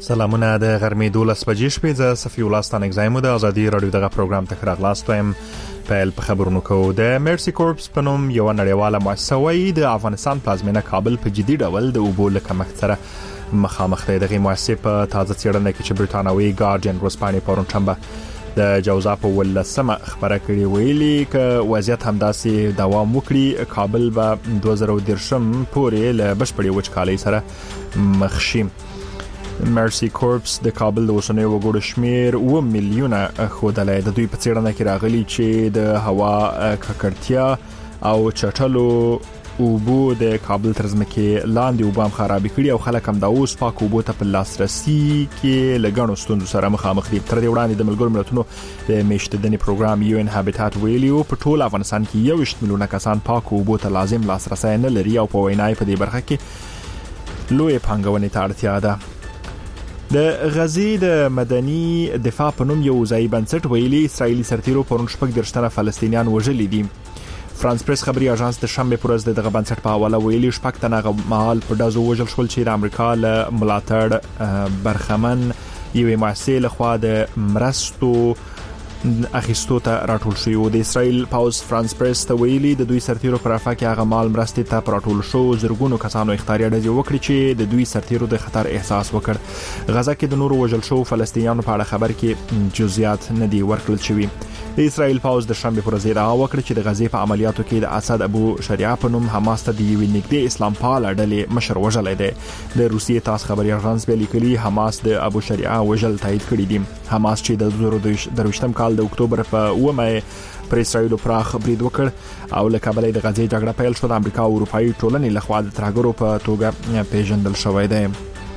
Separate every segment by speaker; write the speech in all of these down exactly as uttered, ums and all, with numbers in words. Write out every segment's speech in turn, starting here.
Speaker 1: سلامونه د غرمې دولس بجې شپې ز صفي الله ستانک زایمو د ازادي رادیو دغه پروګرام ته راغلاست وایم. په په خبرونو کو د مرسي کورپس په نوم یو نړیواله مؤسسه وای د افغانستان پلازمینه کابل په جدي ډول د اوبو لکمښت سره مخامخ ده. دغه مؤسسه په تازه څېړنه کې چې برټانوي ګارډین ورسپانې پرون شنبه د جوزا په ولسمه خبره کړې ویلي ک وضعیت همداسې دوام وکړي کابل به دوه زره او درشم پورې له بشپړې وچکالۍ سره مخ شي. مرسي کورپس د کابل د اوسنیو وګړو شمیر و میلیونه خودلې د دوی په څېړنه کې راغلي چې د هوا ککړتیا او چټلو اوبو د کابل ترځمکه لاندې اوبام خراب کړي او خلک هم د اوس پاک اوبو ته په لاسرسي کې لګڼو ستونزو سره مخامخ دي. تر دې وړاندې د ملګرو ملتونو د میشتدنې پروګرام یو ان هابیټات ویلیو په ټول افغانستان کې یو شت میلیونه کسان پاک اوبو ته لازم لاسرسي نه لري او په وینای په دې برخه کې لوی پانګونې ته اړتیا ده. د غزې د مدني دفاع په نوم یو ځای بنسټ ویلي اسرایلی سرتیرو پرون شپږ درشتنه فلسطینیان وژلي دي. فرانس پریس خبري اژانس د شنبه پر ورځ دغه بنسټ په حواله ویلي شپږ تنه مال په دازو وژل شول چې د امریکا له ملاتړ برخمن یوې مؤسسې لخوا د مرستو اخیستو ته راټول شوی و. د اسرایل پاوز فرانس پریس ته ویلي د دوی سرتیرو پر افاق هغه مال مرستې ته راټول شو زرګونو کسانو اختیاري ډزې وکړي چې د دوی سرتیرو د خطر احساس وکړ. غزا کې د نورو وژل شو فلسطینیانو په اړه خبر کې جزئیات نه دی ورکړل شوی. د اسرایل پاوز د شنبه پر ورځ دا وکړ چې د غزې په عملیاتو کې د اسد ابو شریعه په نوم حماس ته د یوې نږدې اسلام پال ډلې مشر وژل دی. د روسیې تاس خبري اژانس به لیکلي حماس د ابو شریعه وژل تایید کړی دی. حماس چې د دوه زره درویشتم کال د اکتوبر په اومه پر اسرائیل پراخ برید وکړ او له کابل د غزې جګړه پیل شو. د امریکا او اروپאי ټولنې لخوا د ترګرو په توګه پیژندل شوی دی.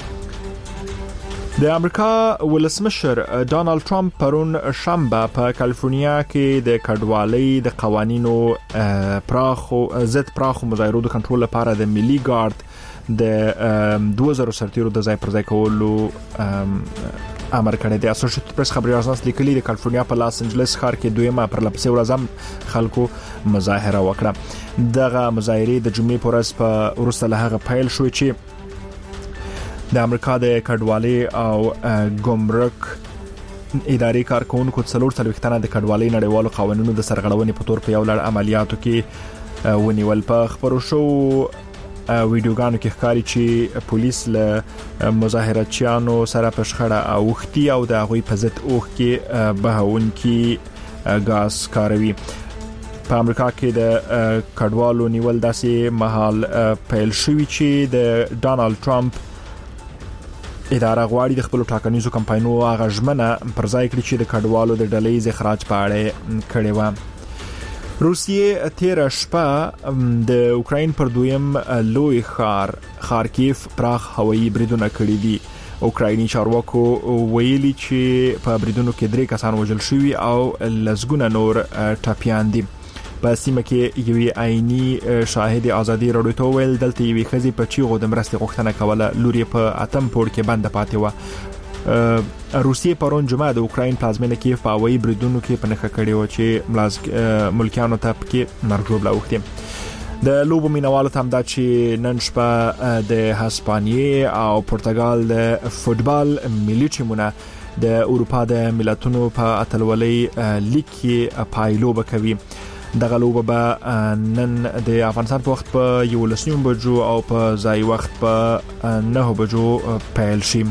Speaker 1: د امریکا ولسمشر ډانلډ ټرمپ پرون شنبه په کالیفورنیا کې د کډوالۍ د قوانینو پراخو ضد پراخو مظاهرو د کنټرول لپاره د ملي ګارد د دوه زره سرتیرو د ځای پر ځای کولو امر کړی دی. اسوسییټډ پریس خبري اژانس لیکلي د کالیفورنیا په لاس انجلس ښار کې دویمه پر لپسې ورځم خلکو مظاهره وکړه. دغه مظاهره د جمعې پر ورځ په ورسته له هغه پیل شو چې د امریکا د کډوالۍ او ګمرک ادارې کارکونکو څلور څلوېښت د کډوالۍ نړیوالو قوانینو د سرغړونې په تور په یو لړ عملیاتو کې ونیول. په خبرو شو ویډیوګانو کې ښکاري چې پولیس له مظاهرچیانو سره په شخړه اوښتي او د هغوی په ضد اوښ کې بهونکي غاز کاروي. په امریکا کې د کډوالو نیول داسې مهال پیل شوی چې د ډانلډ ټرمپ اداره غواړي د خپل ټاکنیزو کمپاینونو اغاژمنه پر ځای کړي چې د کډوالو د ډلې ز اخراج په اړه کړي و. روسیې تیر شپه د اوکراین پر دویم لوی ښار خارکیف پراخ هوایي بریدونه کړي دي. اوکرایني چارواکو ویلي چې په بریدونو کې درې کسان وژل شوي او لسګونه نور ټپيان دي. په سیمه کې یوې عیني شاهد ازادي رادیو ته ویل دلته یوې خزي په چیغو د مرستې غوښتنه کوله لوري په اتم پور کې بند پاتې و. روسیې پرون جمعه د اوکراین پلازمینه کې په هوایي بریدونو کې پنهخه کړي و چې ملکیانو ته پکې مرګ ژوبله وکړي. د لوبو مینوالو ته هم دا چې نن شپه د هسپانیې او پرتګال د فوتبال ملي ټیمونه د اروپا د ملتونو په اتلولۍ لیګ کې پایلوبه کوي. دغه لوبه به نن د افغانستان په وخت په یو لسنیم بجو او په ځای وخت په نه بجو پیل شي.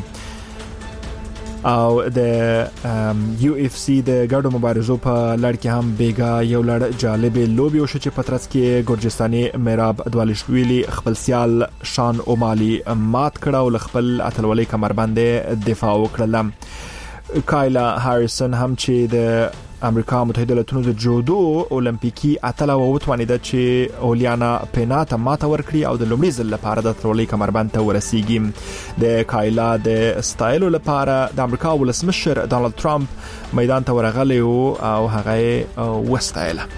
Speaker 1: او د یو اف سی د ګډو مبارزو په لړ کې هم بیګا یو لړ جالب لوبي وشو چې په ترڅ کې ګورجستاني میراب دوالشویلی خپل سیال شان اومالي مات کړه او خپل اتلولۍ کمربند دفاع وکړه. کایلا هاریسن هم چې د امریکا متحده ایالاتونو د جودو اولمپیکي اتله ووتوانیده چې اولیانا پیناتا ماته ورکړي او د لومړي ځل لپاره د اتلولۍ کمربند ته ورسیږي. د کایلا د سټایلو لپاره د امریکا ولسمشر ډانلډ ټرمپ میدان ته ورغلی او هغه وستایله.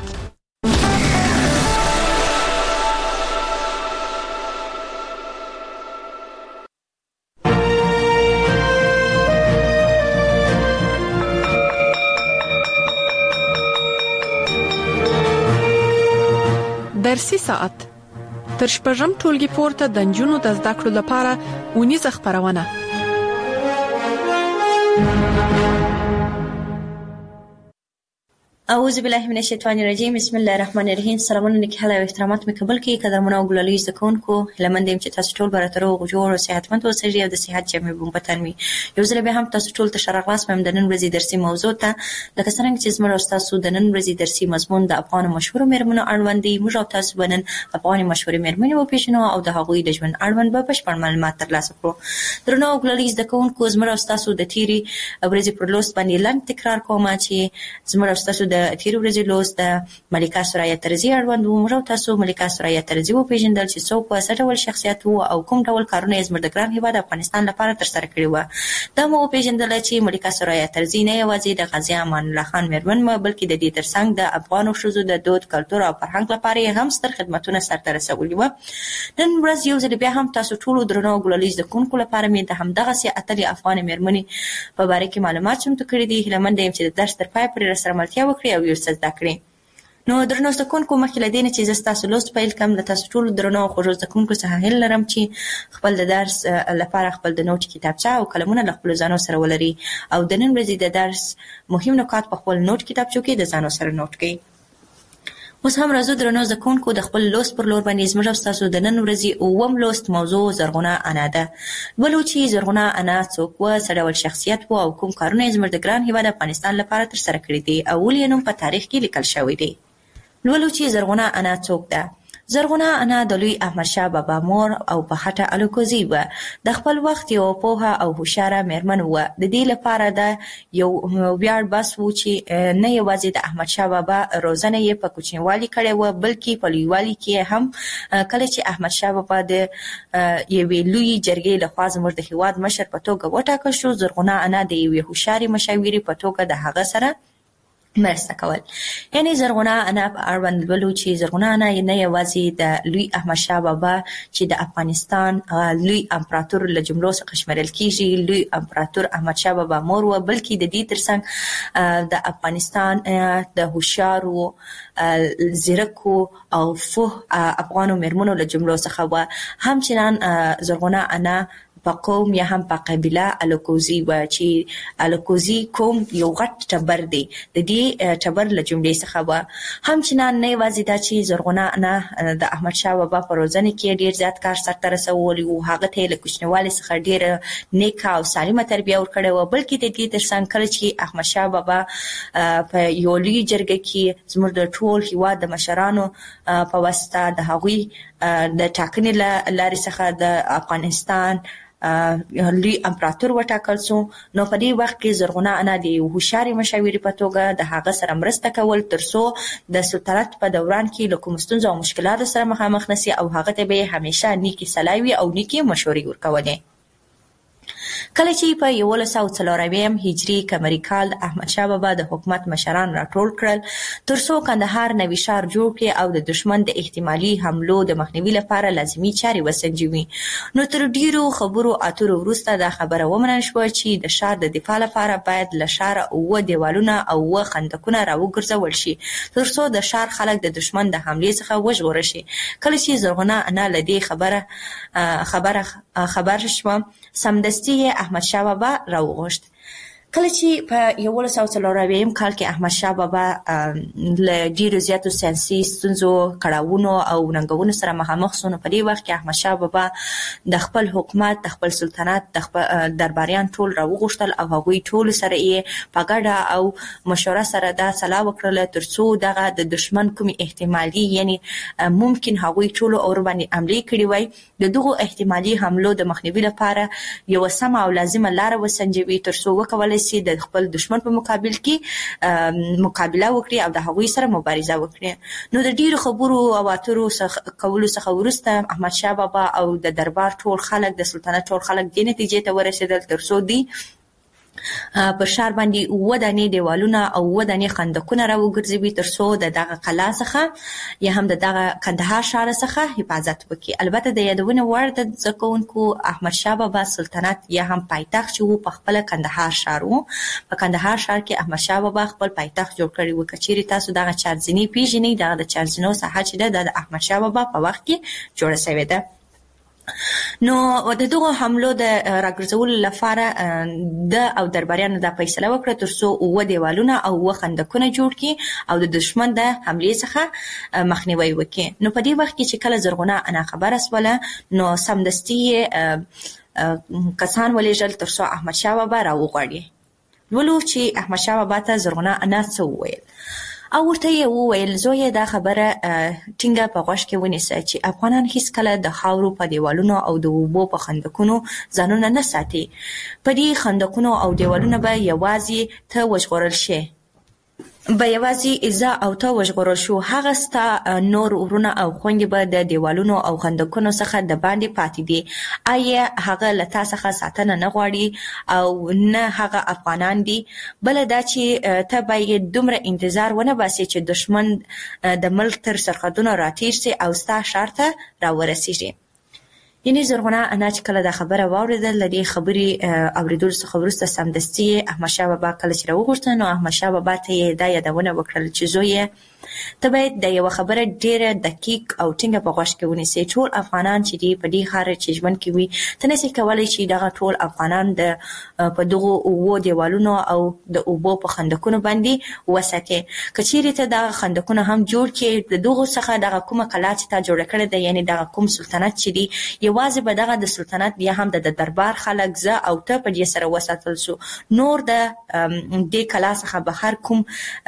Speaker 2: درسي ساعت تر شپږم ټولګي پورته د نجونو د زده کړو لپاره ونیزه خبرونه
Speaker 3: اعوذ بالله من الشیطان الرجیم. بسم الله الرحمن الرحیم. سلامونه نکهاله او احترامات مې قبول کړئ. قدرمنو او ګلالي زده کوونکو، هیله مند یم چې تاسو ټول به راته روغ جوړ او صحتمند اوسئ او د صحت جامې به وطن وي. یو ځل بیا هم تاسو ټول ته ښه راغلاست وایم د نن ورځې درسي موضوع ته. لکه څرنګه چې زموږ او ستاسو د نن ورځې درسي مضمون د افغانو مشهورو مېرمنو اړوند دی. موږ او تاسو به نن افغاني مشهورې مېرمنې وپېژنو او د هغوی د ژوند اړوند به بشپړ معلومات ترلاسه کړو. درنو او ګلالي زده کوونکو، زموږ او ستاسو د تېرې ورځې پر لوست باندې لنډ تکرار کوم چې زموږ او ستاسو د تېرې ورځې لوست د ملکه سرایه ترزي اړوند و. موږ او تاسو ملکه سرایه ترزي وپېژندل چې څوک وه، څه ډول شخصیت و او کوم ډول کارونه یې زموږ د ګران هېواد افغانستان لپاره ترسره کړي وه. دا مو وپېژندله چې ملکه سرایه ترزي نه یوازې د غازي امان الله خان مېرمن وه، بلکې د دې ترڅنګ د افغانو ښځو د دود، کلتور او فرهنګ لپاره یې هم ستر خدمتونه سرته رسولي وه. نن ورځ یو ځل بیا هم تاسو ټولو درنو او ګلالي زده کوونکو لپاره مې د همدغسې اتلې افغانې مېرمنې په باره کې معلومات چمتو کړي دي. هیله منده یم چې د درس تر پایه پورې راسره ملتیا وکړئ او یو څه زده کړئ. نو درنو زده کوونکو، مخکې له دې نه چې زه ستاسو لوست پیل کړم، له تاسو ټولو درنو او خوږو زده کوونکو څخه هیله لرم چې خپل د درس لپاره خپل د نوټ کتابچه او قلمونه له خپلو ځانو سره ولري او د نن ورځې د درس مهم نکات په خپل نوټ کتابچو کې د ځانو سره نوټ کړئ. اوس هم راځو درنو زده کوونکو، د خپل لوست پر لور باندې زموږ او ستاسو د نن ورځې اووم لوست موضوع زرغونه انا ده. لولو چې زرغونه انا څوک وه، څه ډول شخصیت و او کوم کارونه یې زموږ د ګران هېواد افغانستان لپاره ترسره کړي دي او ولې یې نوم په تاریخ کې لیکل شوی دی. لولو چې زرغونه انا څوک ده. زرغونه انا د لوی احمدشاه بابا مور او په خټه الوکوزي وه. د خپل وخت یو پوهه او هوښیاره مېرمن وه. د دې لپاره د یو ویاړ بس و چې نه یوازې د احمدشاه بابا روزنه یې په کوچنیوالي کړې وه، بلکې په لویوالي کې هم کله چې احمدشاه بابا د یوې لویې جرګې لخوا زموږ د هېواد مشر په توګه وټاکل شو، زرغونه انا د یوې هوښیارې مشاورې په توګه د هغه سره مرسته کول. یعنی زرغونه انا په اړوند لولو چې زرغونه انا نه یوازې د لوی احمدشاه بابا چې د افغانستان لوی امپراتور له جملو څخه شمیرل کیږي، لوی امپراتور احمدشاه بابا مور وه، بلکې د دې ترڅنګ د افغانستان د هوښیارو، زیرکو او فوه افغانو مېرمنو له جملو څخه وه. همچنان زرغونه انا په قوم یا هم په قبیله الوکوزي وه چې الوکوزي قوم یو غټ ټبر دی، د دې ټبر له جملې څخه وه. همچنان نه یوازې دا چې زرغونه انا د احمدشاه بابا په روزنه کې ډېر زیات کار سرته رسولی و، هغه ته یې له کوچنیوالي څخه ډېره نیکه او سالمه تربیه ورکړې وه، بلکې د دې ترڅنګ کله چې احمدشاه بابا په یو لوی جرګه کې زموږ د ټول هېواد د مشرانو په واسطه د هغوی د ټاکنې له لارې څخه د افغانستان لوی امپراتور وټاکل سو، نو په دې وخت کې زرغونه انا د یو هوښیارې مشاورې په توګه د هغه سره مرسته کول ترڅو د سلطنت په دوران کې له کومو ستونزو او مشکلاتو سره مخامخ نشي او هغه ته به یې همیشه نیکې صلاح وي او نیکې مشورې ورکولې. کله چې په یولس سوه څلورویم هجري قمري کال د احمدشاه بابا د حکومت مشران راټول کړل ترڅو کندهار نوي ښار جوړ کړي او د دشمن د احتمالي حملو د مخنیوي لپاره لازمي چارې وسنجوي. نو تر ډیرو خبرو اترو وروسته دا خبره ومنل شوه چې د ښار د دفاع لپاره باید له ښاره اووه دیوالونه او اووه خندقونه راوګرځول شي ترڅو د ښار خلک د دشمن د حملې څخه وژغورل شي. کله چې زرغونه انا له دې خبره خبره خبر شوه، سمدستي احمدشاه بابا راوغوښت. کله چې په یولس سوه څلورویم کال کې احمدشاه بابا له ډیرو زیاتو سیاسي ستونزو، کړاوونو او ننګونو سره مخامخ شو، نو په دې وخت کې احمدشاه بابا د خپل حکومت، د خپل سلطنت، د خپل درباریان ټول راوغوښتل او هغوی ټول سره یې په ګډه او مشوره سره دا سلا وکړله ترڅو دغه د دشمن کومې احتمالي یعنی ممکن هغوی ټولو اور باندې حملې کړې وای، د دغو احتمالي حملو د مخنیوي لپاره یوه سمه او لازمه لاره وسنجوي ترڅو وکولی سي د خپل دشمن په مقابل کې مقابله وکړي او د هغوی سره مبارزه وکړي. نو د ډیرو خبرو او اترو کولو څخه وروسته احمدشاه بابا او د دربار ټول خلک، د سلطنت ټول خلک دې نتیجې ته ورسېدل ترڅو دی پر ښار باندې اووه دانې دیوالونه او اووه دانې خندقونه راوګرځوي ترڅو د دغه قلا څخه یا هم د دغه کندهار ښار څخه حفاظت وکړي. البته د یادونې وړ ده زده کوونکو، احمدشاه بابا سلطنت یا هم پایتخت چې و په خپله کندهار ښار و. په کندهار ښار کې احمدشاه بابا خپل پایتخت جوړ کړی و. که چیرې تاسو دغه چارزینې پیژنئ، دغه د چارزینو ساحه چې ده د احمدشاه بابا په وخت کې جوړه شوې ده. نو د دغه حملو د راګرځولو لپاره د او درباریانو د فیصله وکړه ترڅو اوه دیوالونه او اوه خندقونه جوړ کړي او د دشمن د حملې څخه مخنیوي وکړي. نو په دې وخت کې چې کله زرغونه انا خبره سوله نو سمدستي کسان ولېږل ترڅو احمد شاه بابا راوغواړي. ولو چې احمد شاه بابا ته زرغونه انا څه وویل او ورته یې وویل زویه دا خبره ټینګه په غوږ کې ونیسه چې افغانان هیڅکله د خاورو په دیوالونو او د اوبو په خندقونو ځانونه نه ساتي. په دې خندقونو او دیوالونو به یوازې ته وژغورل شي به یوازې ایزا او ته وژغورل شو. هغه ستا نور ورونه او خویندې به د دیوالونو او خندقونو څخه د باندې پاتې دي. آیا هغه له تا څخه ساتنه نه غواړي او نه هغه افغانان دي؟ بله دا چې ته باید دومره انتظار ونه باسې چې دشمن د ملک تر سرحدونو راتېر سي او ستا ښار ته راورسېږي. یعنې زرغونه انا چې کله دا خبره واورېدل له دې خبرې اورېدلو څخه وروسته سمدستي احمد شاه بابا کله چې راوغوښته نو احمد شاه بابا ته یې دا یادونه وکړل چې زویه ته باید د یوه خبره ډېره دقیق او ټینګه په غوږ کې ونیسې. ټول افغانان چې دي په دې ښار چې ژوند کوي ته نسې کولی چې دغه ټول افغانان د په دغو اوو دیوالونو او د اوبو په خندقونو باندې وساتې. که چیرې ته دغه خندقونه هم جوړ کړې د دغو څخه دغه کومه کلا چې تا جوړه کړې ده یعنې دغه کوم سلطنت چې دي یوازې به دغه د سلطنت یا هم د دربار خلک زه او ته په دې سره وساتل سو. نور د دې کلا څخه بهر کوم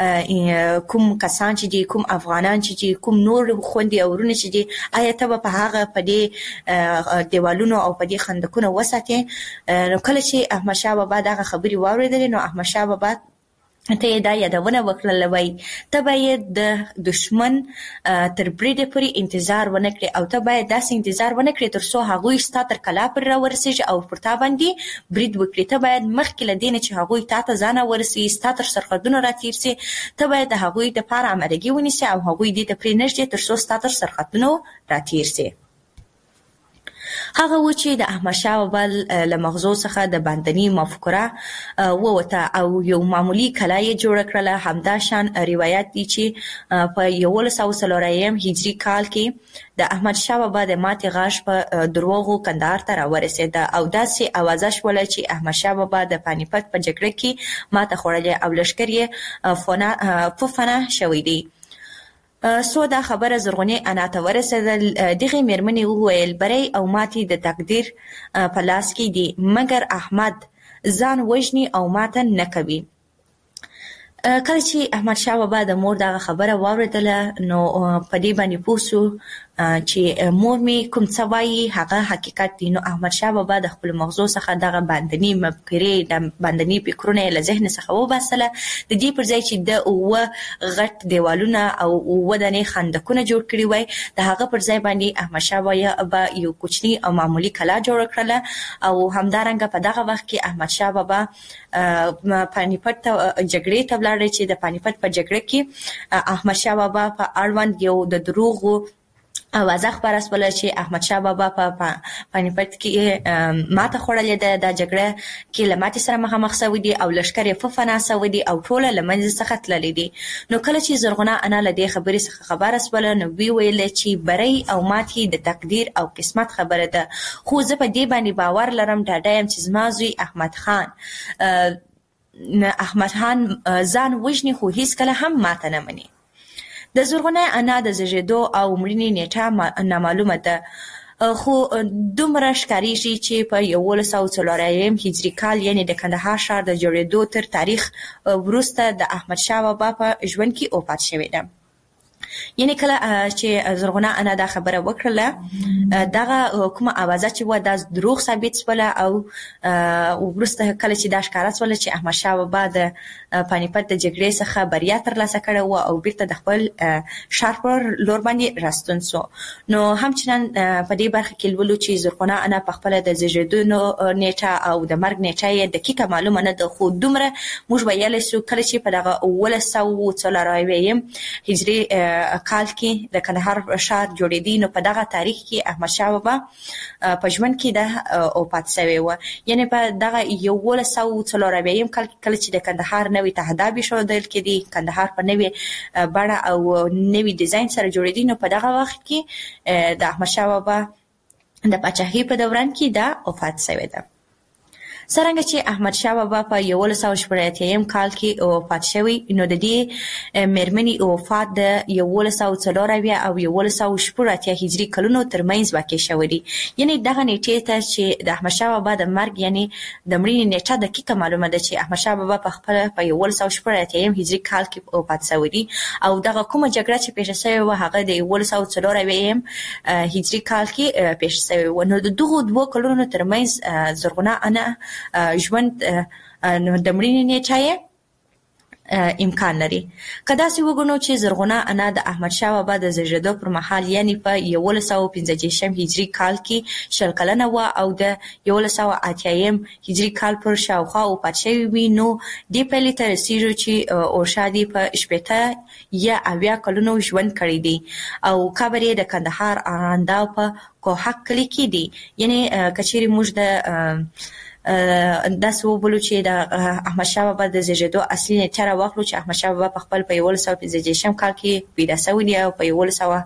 Speaker 3: کوم کسان چې دي کوم افغانان چې دي کوم نور خوندې او ورونه چې دي آیا ته به په هغه په دې دیوالونو او په دې خندقونو وساتې؟ نو کله چې احمد شاه بابا دغه خبرې واورېدلې نو احمد شاه بابا ته یې دا یادونه وکړله وایي ته باید د دشمن تر بریده پورې انتظار ونه کړې او ته باید داسې انتظار ونه کړې تر څو هغوی ستا تر کلا پورې راورسېږي او پر تا باندې برید وکړي. ته باید مخکې له دې نه چې هغوی تا ته ځان ورسوي ستا تر سرحدونو راتېر سي ته باید د هغوی دپاره امادګي ونیسې او هغوی دې ته پرې نږدې تر څو ستا تر سرحدونو راتېر سي. هغه و چې د احمد شاه بابا له مغزو څخه د باندني مفکوره ووته او یو معمولي کلا یې جوړه کړله. همدا شان روایت دی چې په یولس سوه څلور اویایم هجري کال کې د احمد شاه بابا د ماتې غاښ په دروغو کندهار ته راورسېده او داسې اوازه شوله چې احمد شاه بابا د پانیپت په جګړه کې ماته خوړلې او لښکر یې په فنا شوی دی. سو دا خبره زرغونې انا ته ورسېدل. دغې مېرمنې وویل بری او ماتې د تقدیر په لاس کې دي مګر احمد ځان وژني او ماته نه کوي. کله چې احمد شاه بابا د مور دغه خبره واورېدله نو په دې باندې پوه سو چې مور مې کوم څه وایي هغه حقیقت دی. نو احمد شاه بابا د خپل مغزو څخه دغه باندني مفکورې د باندني فکرونه یې له ذهن څخه وباسله. د دې پر ځای چې د اوه غټ دیوالونه او اوه دانې خندقونه جوړ کړي وای د هغه پر ځای باندې احمد شاه بابا یو کوچني او معمولي کلا جوړه کړله او همدارنګه په دغه وخت کې احمد شاه بابا پانیپت ته جګړې ته ولاړ چې د پانیپت په جګړه کې احمد شاه بابا په اړوند یو د دروغو اوازه خپره سوله چې احمد شاه بابا په پانیپت کې ماته خوړلې ده. دا جګړه کې له ماتې سره مخامخ سوي دي او لښکر یې په فنا سوي دي او ټوله له منځه څخه تللي دي. نو کله چې زرغونه انا له دې خبرې څخه خبره سوله نو وی ویل چې بری او ماتې د تقدیر او قسمت خبره ده خو زه په دې باندې باور لرم ډاډه یم چې زما زوی احمد خان احمد خان ځان وژني خو هیڅکله هم ماته نه مني. د زرغونه انا د زیږېدو او مړینې نیټه نامعلومه ده خو دومره ښکارېږي چې په یولس سوه څلور اویایم هجري کال یعنې د کندهار ښار د جوړېدو تر تاریخ وروسته د احمد شاه بابا په ژوند کې وفات شوې ده. یعنې کله چې زرغونه انا دا خبره وکړله دغه کومه اوازه چې وه دا دروغ ثابت سوله او وروسته کله چې دا ښکاره سوله چې احمد شاه بابا د پانیپت د جګړې څخه بریا ترلاسه کړې وه او بیرته د خپل ښار پر لور باندې راستون سو. نو همچنان په دې برخه کې لولو چې زرغونه انا په خپله د زیږېدو نیټه او د مرګ نیټه یې دقیقه معلومه نه ده خو دومره موږ ویلی سو کله چې په دغه اوولس سوه څلور اویایم هجري کال کې د کندهار ښار جوړېدی نو په دغه تاریخ کې احمد شاه بابا په ژوند کې د وفات سوی و. یعنې په دغه یولس سوه څلور اویایم کال کې کله چې د کندهار نوی تهداب ایښودل کېدی کندهار په نوې بڼه او نوي ډیزاین سره جوړېدی نو په دغه وخت کې د احمد شاه بابا د پاچاهۍ په دوران کې دا وفات شوی ده. څرنګه چې احمد شاه بابا په یولس سوه شپږ اتیا کال کې وفات شوی، نو د دې میرمنې وفات د یولس سوه څلور اویا او یولس سوه شپږ اتیا هجري کلونو ترمنځ واقع شوی دی. یعنی دغه نیټې ته چې د احمد شاه بابا د مرګ یعنی د مړینې نیټه دقیقه معلومه ده چې احمد شاه بابا په خپل په یولس سوه شپږ اتیا هجري کال کې وفات شوی دی، او دغه کومه جګړه چې پیښه شوې وه هغه د یولس سوه څلور اویا هجري کال کې پیښه شوې وه. نو د دغو دوو کلونو ترمنځ زرغونه انا ژوند د مړینې نیټه امکان لري. که داسې وګڼو چې زرغونه انا د احمد شاه بابا د زیږېدو پر مهال یعنی په یولس سوه پنځه دېرشم هجري کال کې شل کلنه وه او د یولس سوه اتیایم هجري کال پر شاوخوا وفات شوې وي، نو دې پایلې ته رسېږو چې اورشا دې په شپېته یا اویا کلونو ژوند کړی دی او قبر یې د کندهار ارغنداو په کوهک کلي کې دی. یعنی که چیرې موږ د داسې وبولو چې د احمد شاه بابا د زیږېدو اصلي نیټه راواخلو چې احمد شاه بابا په خپل په یولس سوه پنځه دېرشم کال کې پیدا شوی دی او په یولس سوه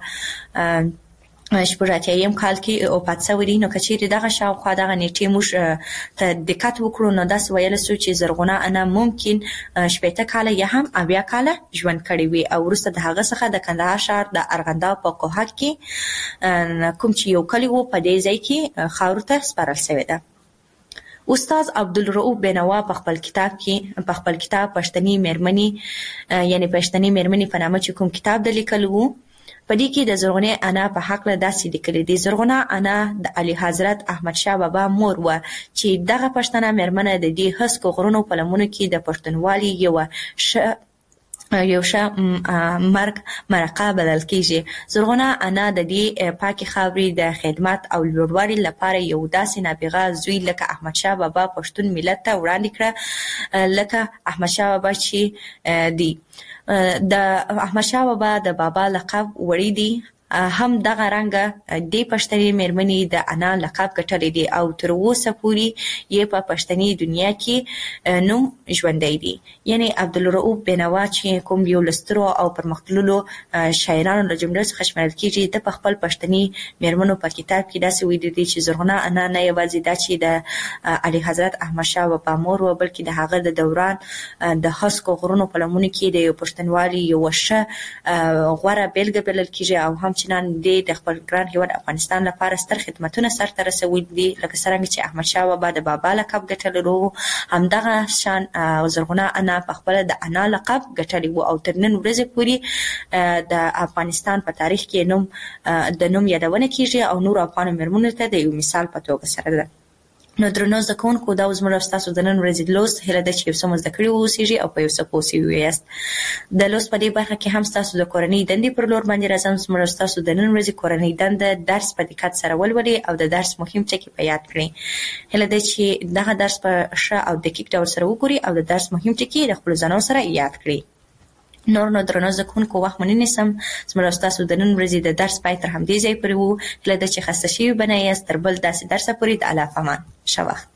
Speaker 3: شپږ اتیایم کال کې وفات شوی دی، نو که چیرې دغه شاوخوا دغه نیټې موږ ته دقت وکړو نو داسې ویلی سو چې زرغونه انا ممکن شپېته کاله یا هم اویا کاله ژوند کړی وي او وروسته د هغه څخه د کندهار ښار د ارغنداو په کوهک کې کوم چې یو کلی و په دې ځای کې خاورو ته سپارل شوی ده. استاد عبدالرؤف بینوا په خپل کتاب کې په خپل کتاب پښتني میرمنې یعنی پښتني میرمنې په نامه چې کوم کتاب د لیکل وو، په دې کې د زرغونه انا په حق له داسې لیکلي دي: زرغونه انا د علي حضرت احمد شاه بابا مور و چې دغه پښتنه میرمنه د دې هسکو غرونو په لمنو کې د پښتونوالي یو ش یو ښه مرګ مرقه بلل کیږي. زرغونه انا د دې پاکي خاورې د خدمت او لوړوالي لپاره یو داسې نابغه زوی لکه احمد شاه بابا پښتون ملت ته وړاندې کړه، لکه احمد شاه بابا چې دی. د احمد شاه بابا د بابا لقب وړي دی، هم دغه رنګه د پښتني میرمنې د انا لقب ګټلی دی او تر اوسه پورې یې په پښتني دنیا کې نوم ژوندی دی. یعنی عبدالرؤف بینوا چې کوم یو له سترو او پرمختللو شاعرانو له جملې څخه شمیرل کېږي، د په خپل پښتني میرمنو په کتاب کې داسې ویلي دي چې زرغونه انا نه یوازې دا چې د علي حضرت احمد شاه بابا مور و، بلکې د هغه د دوران د هسکو غرونو په لمنو کې د یو پښتونوالي یوه ښه غوره بېلګه بلل کېږي او هم چې نن د خپل ګران هیواد افغانستان لپاره ستر خدمتونه سرته رسولي دي. لکه څرنګه چې احمد شاه بابا د بابا لقب ګټلی و، همدغه شان زرغونه انا په خپله د انا لقب ګټلی و او تر نن ورځې پورې د افغانستان په تاریخ کې نوم د نوم یادونه کیږي او نور افغان میرمنو ته د یو مثال په توګه سره ده. نو درنو زده کوونکو، دا زموږ او ستاسو د نن ورځې لوست هیله ده چې یو څه مو زده کړي واوسیږي او په یو څه پوه سوي یاست. د لوست په دې برخه کې هم ستاسو د کورنۍ دندې پر لور باندې راځم. زموږ او ستاسو د نن ورځې کورنۍ دنده درس په دقت سره ولولئ او د درس مهم ټکي په یاد کړئ. هیله ده چې دغه درس په ښه او دقیق ډول سره وګورئ او د درس مهم ټکي د خپلو ځانونو سره یاد کړئ. نور نو درنو زده کوونکو، وخت مو نه نیسم. زموږ او ستاسو د نن ورځې د درس پای تر همدې ځای پورې و. هیله ده چې خسته شوي به نه یاست. تر بل داسې درسه پورې د الله په امان. ښه وخت.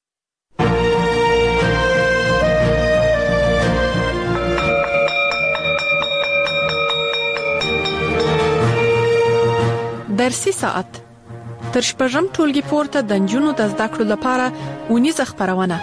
Speaker 2: درسي ساعت تر شپږم ټولګي پورته د نجونو د زده کړو لپاره ونیزه خبرونه.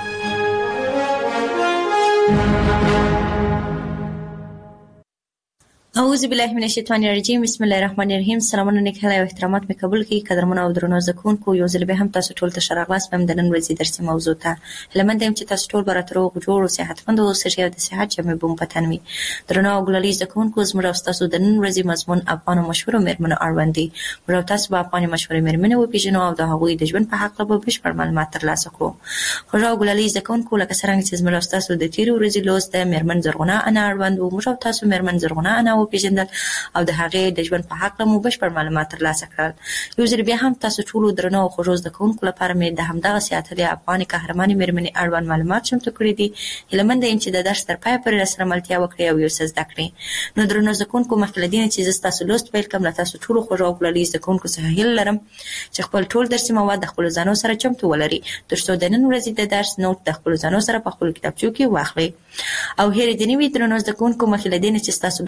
Speaker 3: اعوذ بالله من الشیطان الرجیم. بسم الله الرحمن الرحیم. سلامونه نیک هیله او احترامات مې قبول کړئ. قدرمنو او درنو زده کوونکو، یو ځل بیا هم تاسو ټول ته ښه راغلاست په د نن ورځې درسي موضوع ته. هیله مند یم چې تاسو ټول به راته روغ جوړ او صحتمند اوسئ او د صحت جامې به مو په تن وي. درنو او ګلالي زده کوونکو، زموږ او ستاسو د نن ورځې مضمون افغان او مشهورو میرمنو اړوند دی. موږ او تاسو به افغاني مشهورې میرمنې وپېژنو او د هغوی د ژوند په هکله به بشپړ معلومات ترلاسه کړو. خوږ او ګلالي زده کوونکو، لکه څرنګه چې زموږ او ستاسو د تېرې ورځې لوست د میرمن زرغونه انا اړوند و، موږ او تاسو میرمن زرغونه انا وپېژندل او د هغې د ژوند په هکله مو بشپړ معلومات ترلاسه کړل. یو ځل بیا هم تاسو ټولو درنو او خوږو زده کوونکو لپاره مې د همدغسې اتلې افغاني قهرمانې میرمنې اړوند معلومات چمتو کړي دي. هیله منده یم چې د درس تر پایه پورې راسره ملتیا وکړئ او یو څه زده کړئ. نو درنو زده کوونکو، مخکې له دې نه چې زه ستاسو لوست پیل کړم، له تاسو ټولو خوږو او ګلالي زده کوونکو څخه هیله لرم چې خپل ټول درسي مواد د خپلو ځانو سره چمتو ولرئ، تر څو د نن ورځې د درس نوټ د خپلو ځانو سره په خپلو کتابچو کې واخلئ. او هیرې دې نه وي درنو زده کوونکو، مخکې له دې نه چې ستاسو لوست پیل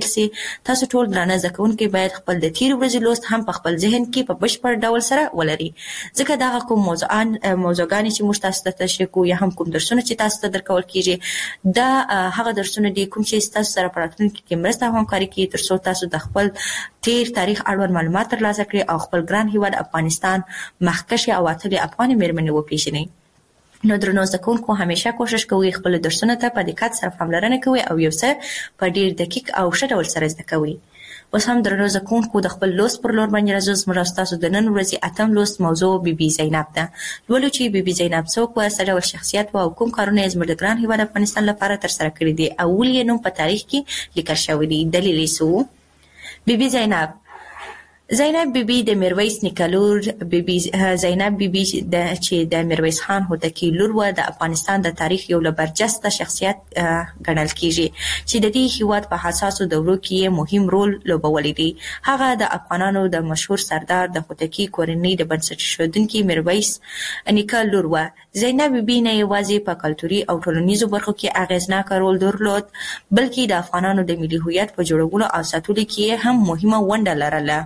Speaker 3: سي. تاسو ټول درانه زده کوونکي باید خپل د تیر ورځې لوست هم په خپل ذهن کې په بشپړ ډول سره ولري، ځکه دا کوم موضوعان موضوعګانې چې موږ تاسو ته تشریح کوو یا هم کوم درسونه چې تاسو ته درکول کیږي دا هغه درسونه دي کوم چې تاسو سره په راتلونکي کې مرسته او همکاري کوي ترڅو تاسو د خپل تیر تاریخ اړوند معلومات ترلاسه کړئ او خپل ګران هیواد افغانستان مخکښې او اتلې افغاني مېرمنې وپېژنئ. نو درنو زده کوونکو همیشه کوشش کوئ خپل درسونه ته په دقت سره پاملرنه کوئ او یو څه په ډیر دقیق او ښه ډول سره زده کوئ. اوس هم درنو زده کوونکو د خپل لوست پر لور باندې راځو. زموږ ستاسو د نن ورځې اتم لوست موضوع بي بي زینب ده. لولو چې بي بي زینب څوک وه، څه ډول شخصیت وه او کوم کارونه یې زموږ د ګران هیواد افغانستان لپاره ترسره کړي دي او ولې یې نوم په تاریخ کې لیکل شوی دی. دلیل یې څه و؟ بي بي زینب زینب بیبي د میرویس نیکه لور بیبي زینب بیبي د چې د میرویس خان هوتکی لور و د افغانستان د تاریخ یو له برجسته شخصیت ګڼل کیږي چې د دې هیواد په حساسو دورو کې مهم رول لوبولی دی. هغه د افغانانو د مشهور سردار د هوتکی کورنۍ د بنسټ ایښودونکي میرویس نیکه لور و. زینب بیبي نه یوازې په کلتوري او ټولنیزو برخو کې اغیزناک رول درلود بلکې د افغانانو د ملي هویت په جوړولو او ساتلو کې هم مهمه ونډه لرله.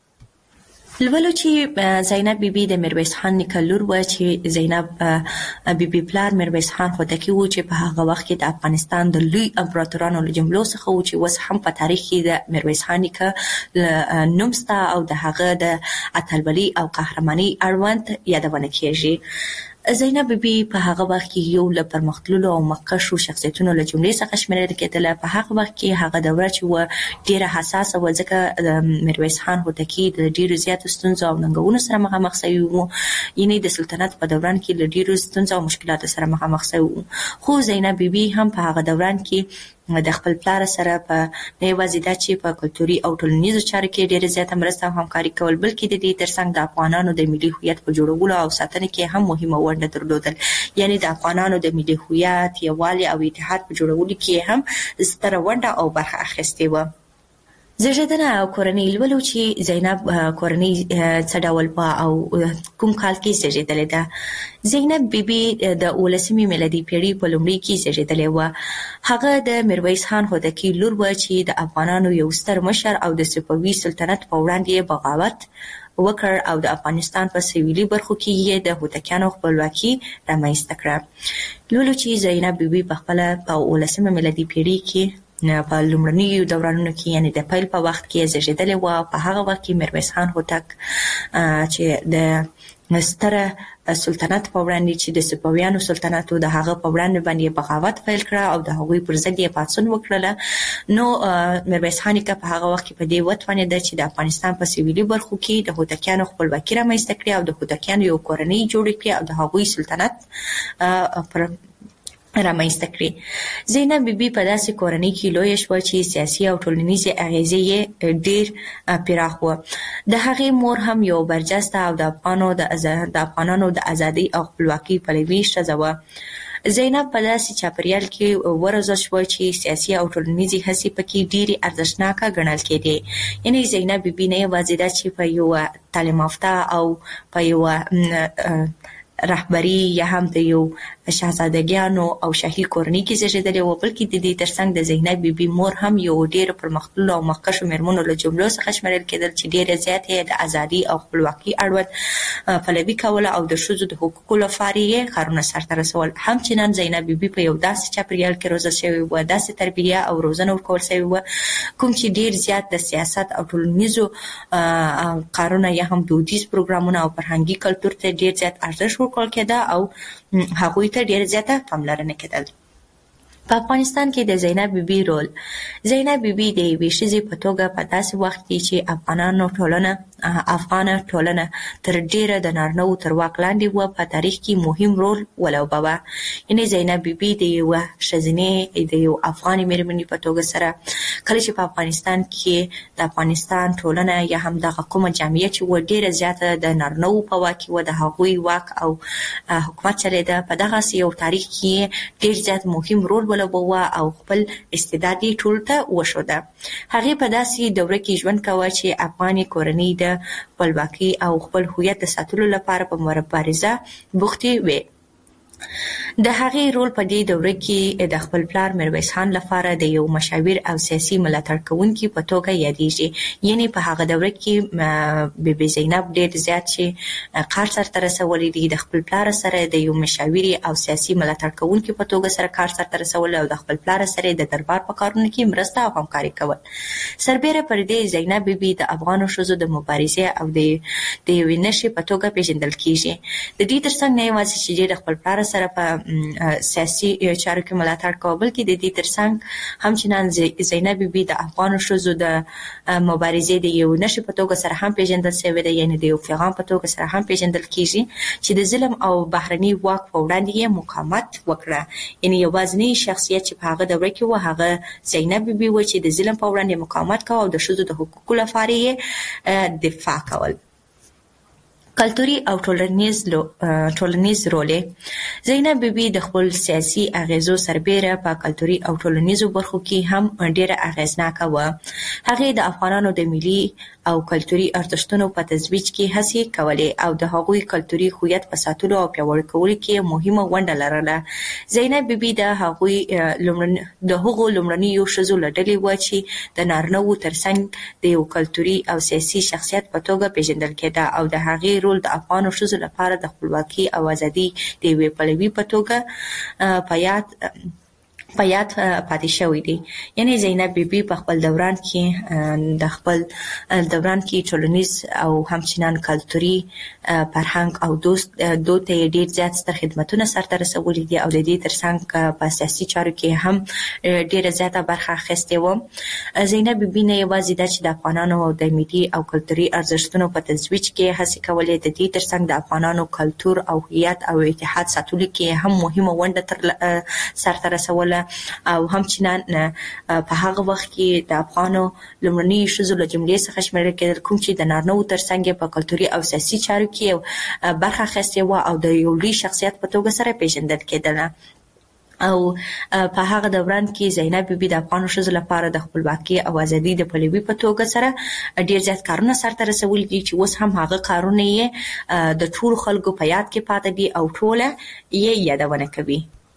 Speaker 3: لولو چې زینب بیبي د میرویس خان نیکه لور و چې زینب بیبي پلار میرویس خان هوتکی و چې په هغه وخت کې د افغانستان د لوی امپراتورانو له جملو څخه و چې اوس هم په تاریخ کې د میرویس خان نیکه نوم شته او د هغه د اتلولۍ او قهرمانۍ اړوند یادونه کیږي. زینب بیبي په هغه وخت کې یو له پرمختللو او مخکښو شخصیتونو له جملې څخه شمیرل کېدله. په هغه وخت کې هغه دوره چې و ډیره حساسه و ځکه د میرویس خان هوتکی د ډیرو زیاتو ستونزو او ننګونو سره مخامخ شوی و، یعنی د سلطنت په دوران کې له ډیرو ستونزو او مشکلاتو سره مخامخ شوی و. خو زینب بیبي هم په هغه دوران کې د خپل پلار سره په نه یوازې دا چې په کلتوري او ټولنیزو چارو کې ډیره زیاته مرسته او همکاري کول بلکې د دې ترڅنګ د افغانانو د ملي هویت په جوړولو او ساتنه کې هم مهمه ونډه درلودل، یعنی د افغانانو د ملي هویت یووالي او اتحاد په جوړولو کې هم ستره ونډه او برخه اخیستې وه. زیږیدنه او کورنۍ. لولو چې زینب کورنۍ څه ډول وه او کوم کال کې زیږېدلې ده. زینب بیبي د اوولسمې میلادي پیړۍ په لومړي کې زیږېدلې وه. هغه د میرویس خان هوتکی لور وه چې د افغانانو یو ستر مشر او د صفوي سلطنت په وړاندې بغاوت وکړ او د افغانستان په سویلي برخو کې یې د هوتکیانو خپلواکي رامنځته کړه. لولو چې زینب بیبي په خپله په اوولسمه میلادي پیړۍ کې په لومړنیو دورانونو کې یعنی د پیل په وخت کې زیږېدلې وه. په هغه وخت کې میرویس خان هوتک چې د ستره سلطنت په وړاندې چې د صفویانو سلطنت د هغه په وړاندې باندې بغاوت پیل کړه او د هغوی پر ضد یې پاڅون وکړله. نو میرویس خان نیکه په هغه وخت کې په دې وتوانېده چې د افغانستان په سویلي برخو کې د هوتکیانو خپلواکي رامنځته کړي او د هوتکیانو یو کورنۍ جوړه کړي او د هغوی سلطنت پر رامنځته کړي. زینب بیبي په داسې کورنۍ کې لویه شوه چې سیاسي او ټولنیزې اغیزې یې ډېر پراخ وه. د هغې مور هم یو برجسته او د افغانو د افغانانو د ازادۍ او خپلواکۍ پلوي ښځه وه. زینب په داسې چاپریال کې وروزل شوه چې سیاسي او ټولنیزې هڅې پکې ډېرې ارزښتناکه ګڼل کېدې. یعنې زینب بیبي نه یوازې دا چې په یوه تعلیم یافته او په یوه رهبري یا هم د یو شاهزادګیانو او شاهي کورنۍ کې زیږېدلې وه بلکې د دې ترڅنګ د زینب بیبي مور هم یو ډېرو پرمختللو او مخکښو مېرمنو له جملو څخه شمیرل کېدل چې ډېره زیاته یې د ازادۍ او خپلواکۍ اړوند پلوي کوله او د ښځو د حقوقو لپاره یې کارونه سرته رسول. همچنان زینب بیبي په یو داسې چاپریال کې روزل شوې وه، داسې تربیه او روزنه ورکول شوې وه کوم چې ډېر زیات د سیاست او ټولنیزو کارونه یا هم دودیز پروګرامونه او فرهنګي کلتور ته ډېر زیات ارزښت ورکول کېده او هغوی ته ډېر زیاته پاملرنه کېدل. په افغانستان کې د زینب بیبي رول. زینب بیبي د یوې ښځې په توګه په داسې وخت کې چې افغانانو ټولنه افغانه ټولنه تر ډیره د نارینه‌وو تر واک لاندې وه په تاریخ کې مهم رول ولوباوه. یعنې زینب بیبي د یوه ښځینې د یو افغانې مېرمنې په توګه سره کله چې په افغانستان کې د افغانستان ټولنه یا هم دغه کومه جامعه چې وه ډیره زیاته د نارینه‌وو په واک کې وه، د هغوی واک او حکومت چلېده، په دغسې یو تاریخ کې ډیر زیات مهم رول ولوباوه او خپل استعداد یې ټولو ته وښوده. هغې په داسې دوره کې ژوند کوه چې افغاني کورنۍ د خپلواکۍ او خپل هویت د ساتلو لپاره په مبارزه بوختې وې. د هغې رول په دې دوره کې د خپل پلار میرویس خان لپاره د یو مشاور او سیاسي ملاتړ کوونکي په توګه یادېږي. یعنی په هغه دوره کې بی بی زینب ډېر زیات چې کار سرته رسولی دی، د خپل پلار سره د یو مشاور او سیاسي ملاتړ کوونکي په توګه سره کار سرته رسول او د خپل پلار سره د دربار په کارونو کې مرسته او همکاري کول. سربېره پر دې زینب بیبي د افغانو ښځو د مبارزې او د د یوې نښې په توګه پیژندل کیږي. د دې ترڅنګ نه یوازې چې د خپل پلار سره په سیاسي چارو کې ملاتړ کوي، بلکې د دې ترڅنګ همچنان زینب بیبي د افغانو ښځو د مبارزې د یو نښې په توګه سره هم پیژندل شوې ده، یعنی د یو پیغام په توګه سره هم پیژندل کیږي چې د ظلم او بهرني واک په وړاندې یې مقاومت وکړه. یعنی یوازینی شخصیت چې په هغه دوره کې و هغه زینب بیبي و چې د ظلم په وړاندې مقاومت کوي او د ښځو د حقوقو لپاره یې دفاع کول. کلتوري او ټولنیز ټولنیز رول زینب بیبي د خپل سیاسي اغیزو سربېره په کلتوري او ټولنیزو برخو کې هم ډېره اغیزناکه وه. هغې د افغانانو د ملي او کلتوري ارزښتونو په ترویج کې هڅې کولې او د هغوی کلتوري هویت په ساتلو او پیاوړي کولو کې مهمه ونډه لرله. زینب بیبي د هغوی د هغو لومړنیو ښځو له ډلې وه چې د نارینه‌وو ترڅنګ د یو کلتوري او سیاسي شخصیت په توګه پیژندل کېده او د هغې رول د افغانو ښځو لپاره د خپلواکۍ او ازادۍ د یوې پلوي په توګه په یاد په یاد پاتې شوی دی. یعنی زینب بیبي په خپل دوران کې د خپل دوران کې ټولنیز او همچنان کلتوري فرهنګ او دوست دود ته ډېر زیات ستر خدمتونه سرته رسولي دي او د دې ترڅنګ په سیاسي چارو کې هم ډېره زیاته برخه اخیستې وه. زینب بیبي نه یوازې دا چې د افغانانو او د ملي او کلتوري ارزښتونو په ترویج کې هڅې کولې، د دې ترڅنګ د افغانانو کلتور او هویت او اتحاد ساتلو کې هم مهمه ونډه تر سرته رسوله او همچنان په هغه وخت کې د افغانو لومړني ښځو له جملې څخه شمیرل کېدل کوم چې د نارینه‌وو ترڅنګ په کلتوري او سیاسي چارو کې برخه اخیستې وه او د یو لوی شخصیت په توګه سره پیژندل کېدله. او په هغه دوران کې زینب بیبي د افغانو ښځو لپاره د خپلواکۍ او ازادۍ د پلوي په توګه سره ډېر زیات کارونه سرته رسولي دي چې اوس هم هغه کارونه یې د ټولو خلکو په یاد کې پاتې دي او ټوله یې یادونه کوي.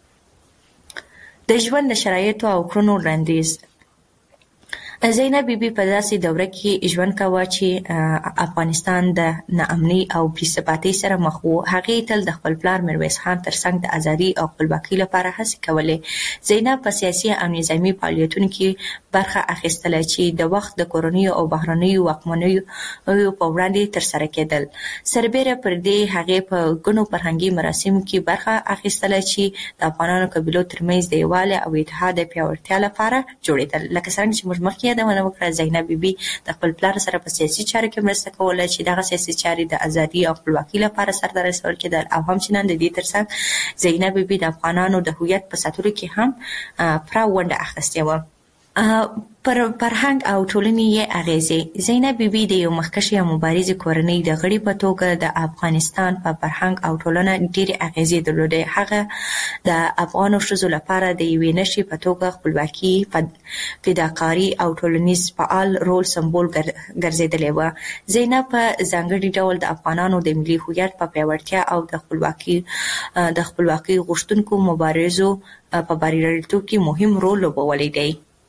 Speaker 3: د ژوند د شرایطو او کړنو وړاندیز زینب بیبي په داسې دوره کې ژوند کاوه چې افغانستان د ناامنۍ او بې ثباتۍ سره مخ و. هغې تل د خپل پلار میرویس خان ترڅنګ د ازادۍ او خپلواکۍ لپاره هڅې کولې. زینب په سیاسي او نظامي فعالیتونو کې برخه اخیستله چې د وخت د کورنیو او بهرنیو واکمنیو په وړاندې ترسره کېدل. سربېره پر دې هغې په ګڼو فرهنګي مراسمو کې برخه اخیستله چې د افغانانو قبیلو ترمنځ د یووالي او اتحاد د پیاوړتیا لپاره جوړېدل. لکه څنګه چې موږ مخکې یادونه وکړه، زینب بیبي د خپل پلار سره په سیاسي چارو کې مرسته کوله چې دغه سیاسي چارې د ازادۍ او خپلواکۍ لپاره سرته رسول کېدل او همچنان د دې ترڅنګ زینب بیبي د افغانانو د هویت په ساتلو کې هم پوره ونډه اخیستې وه. پر فرهنګ او ټولنې یې اغیزې زینب بیبي د یو مخکښې او مبارزې کورنۍ د غړي په توګه د افغانستان په فرهنګ او ټولنه ډېرې اغیزې درلودې. هغه د افغانو ښځو لپاره د یوې نښې په توګه خپلواکي، فداکاري او ټولنیز فعال رول سمبول ګرځېدلې وه. زینب په ځانګړي ډول د افغانانو د ملي هویت په پیاوړتیا او د خپلواکي د خپلواکۍ غوښتونکو مبارزو په بریالیتوب کې مهم رول لوبولی دی.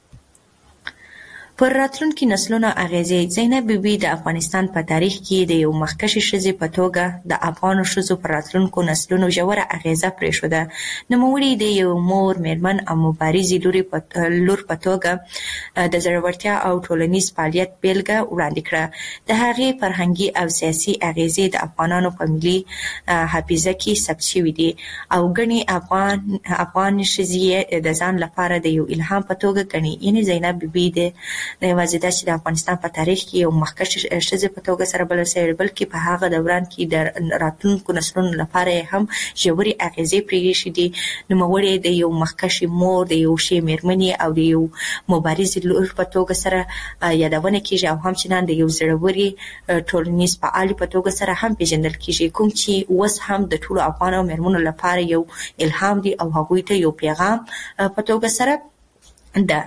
Speaker 3: پر راتلونکي نسلونو اغیزې زینب بیبي د افغانستان په تاریخ کې د یو مخکښې ښځې په توګه د افغانو ښځو پر راتلونکو نسلونو ژوره اغیزه پرېښوده. نوموړې د یو مور، میرمن او مبارزې لور په توګه د زړورتیا او ټولنیز فعالیت بیلګه وړاندې کړه. د هغې فرهنګي او سیاسي اغیزې د افغانانو په ملي حافظه کې ثبت شوي دي او ګڼې افغان افغان ښځې د ځان لپاره د یو الهام په توګه ګڼي. یعنې زینب بیبي د نه یوازې دا چې د افغانستان په تاریخ کې یو مخکښې ښځې په توګه سره بلل شوې، بلکې په هغه دوران کې د راتلونکو نسلونو لپاره یې هم ژورې اغیزې پرېښې دي. نوموړې د یو مخکښې مور، د یو ښې مېرمنې او د یو مبارزې لور په توګه سره یادونه کېږي او همچنان د یو زړورې ټولنیز فعالې په توګه سره هم پېژندل کېږي، کوم چې اوس هم د ټولو افغانو مېرمنو لپاره یو الهام دی او هغوی ته یو پیغام په توګه سره ده.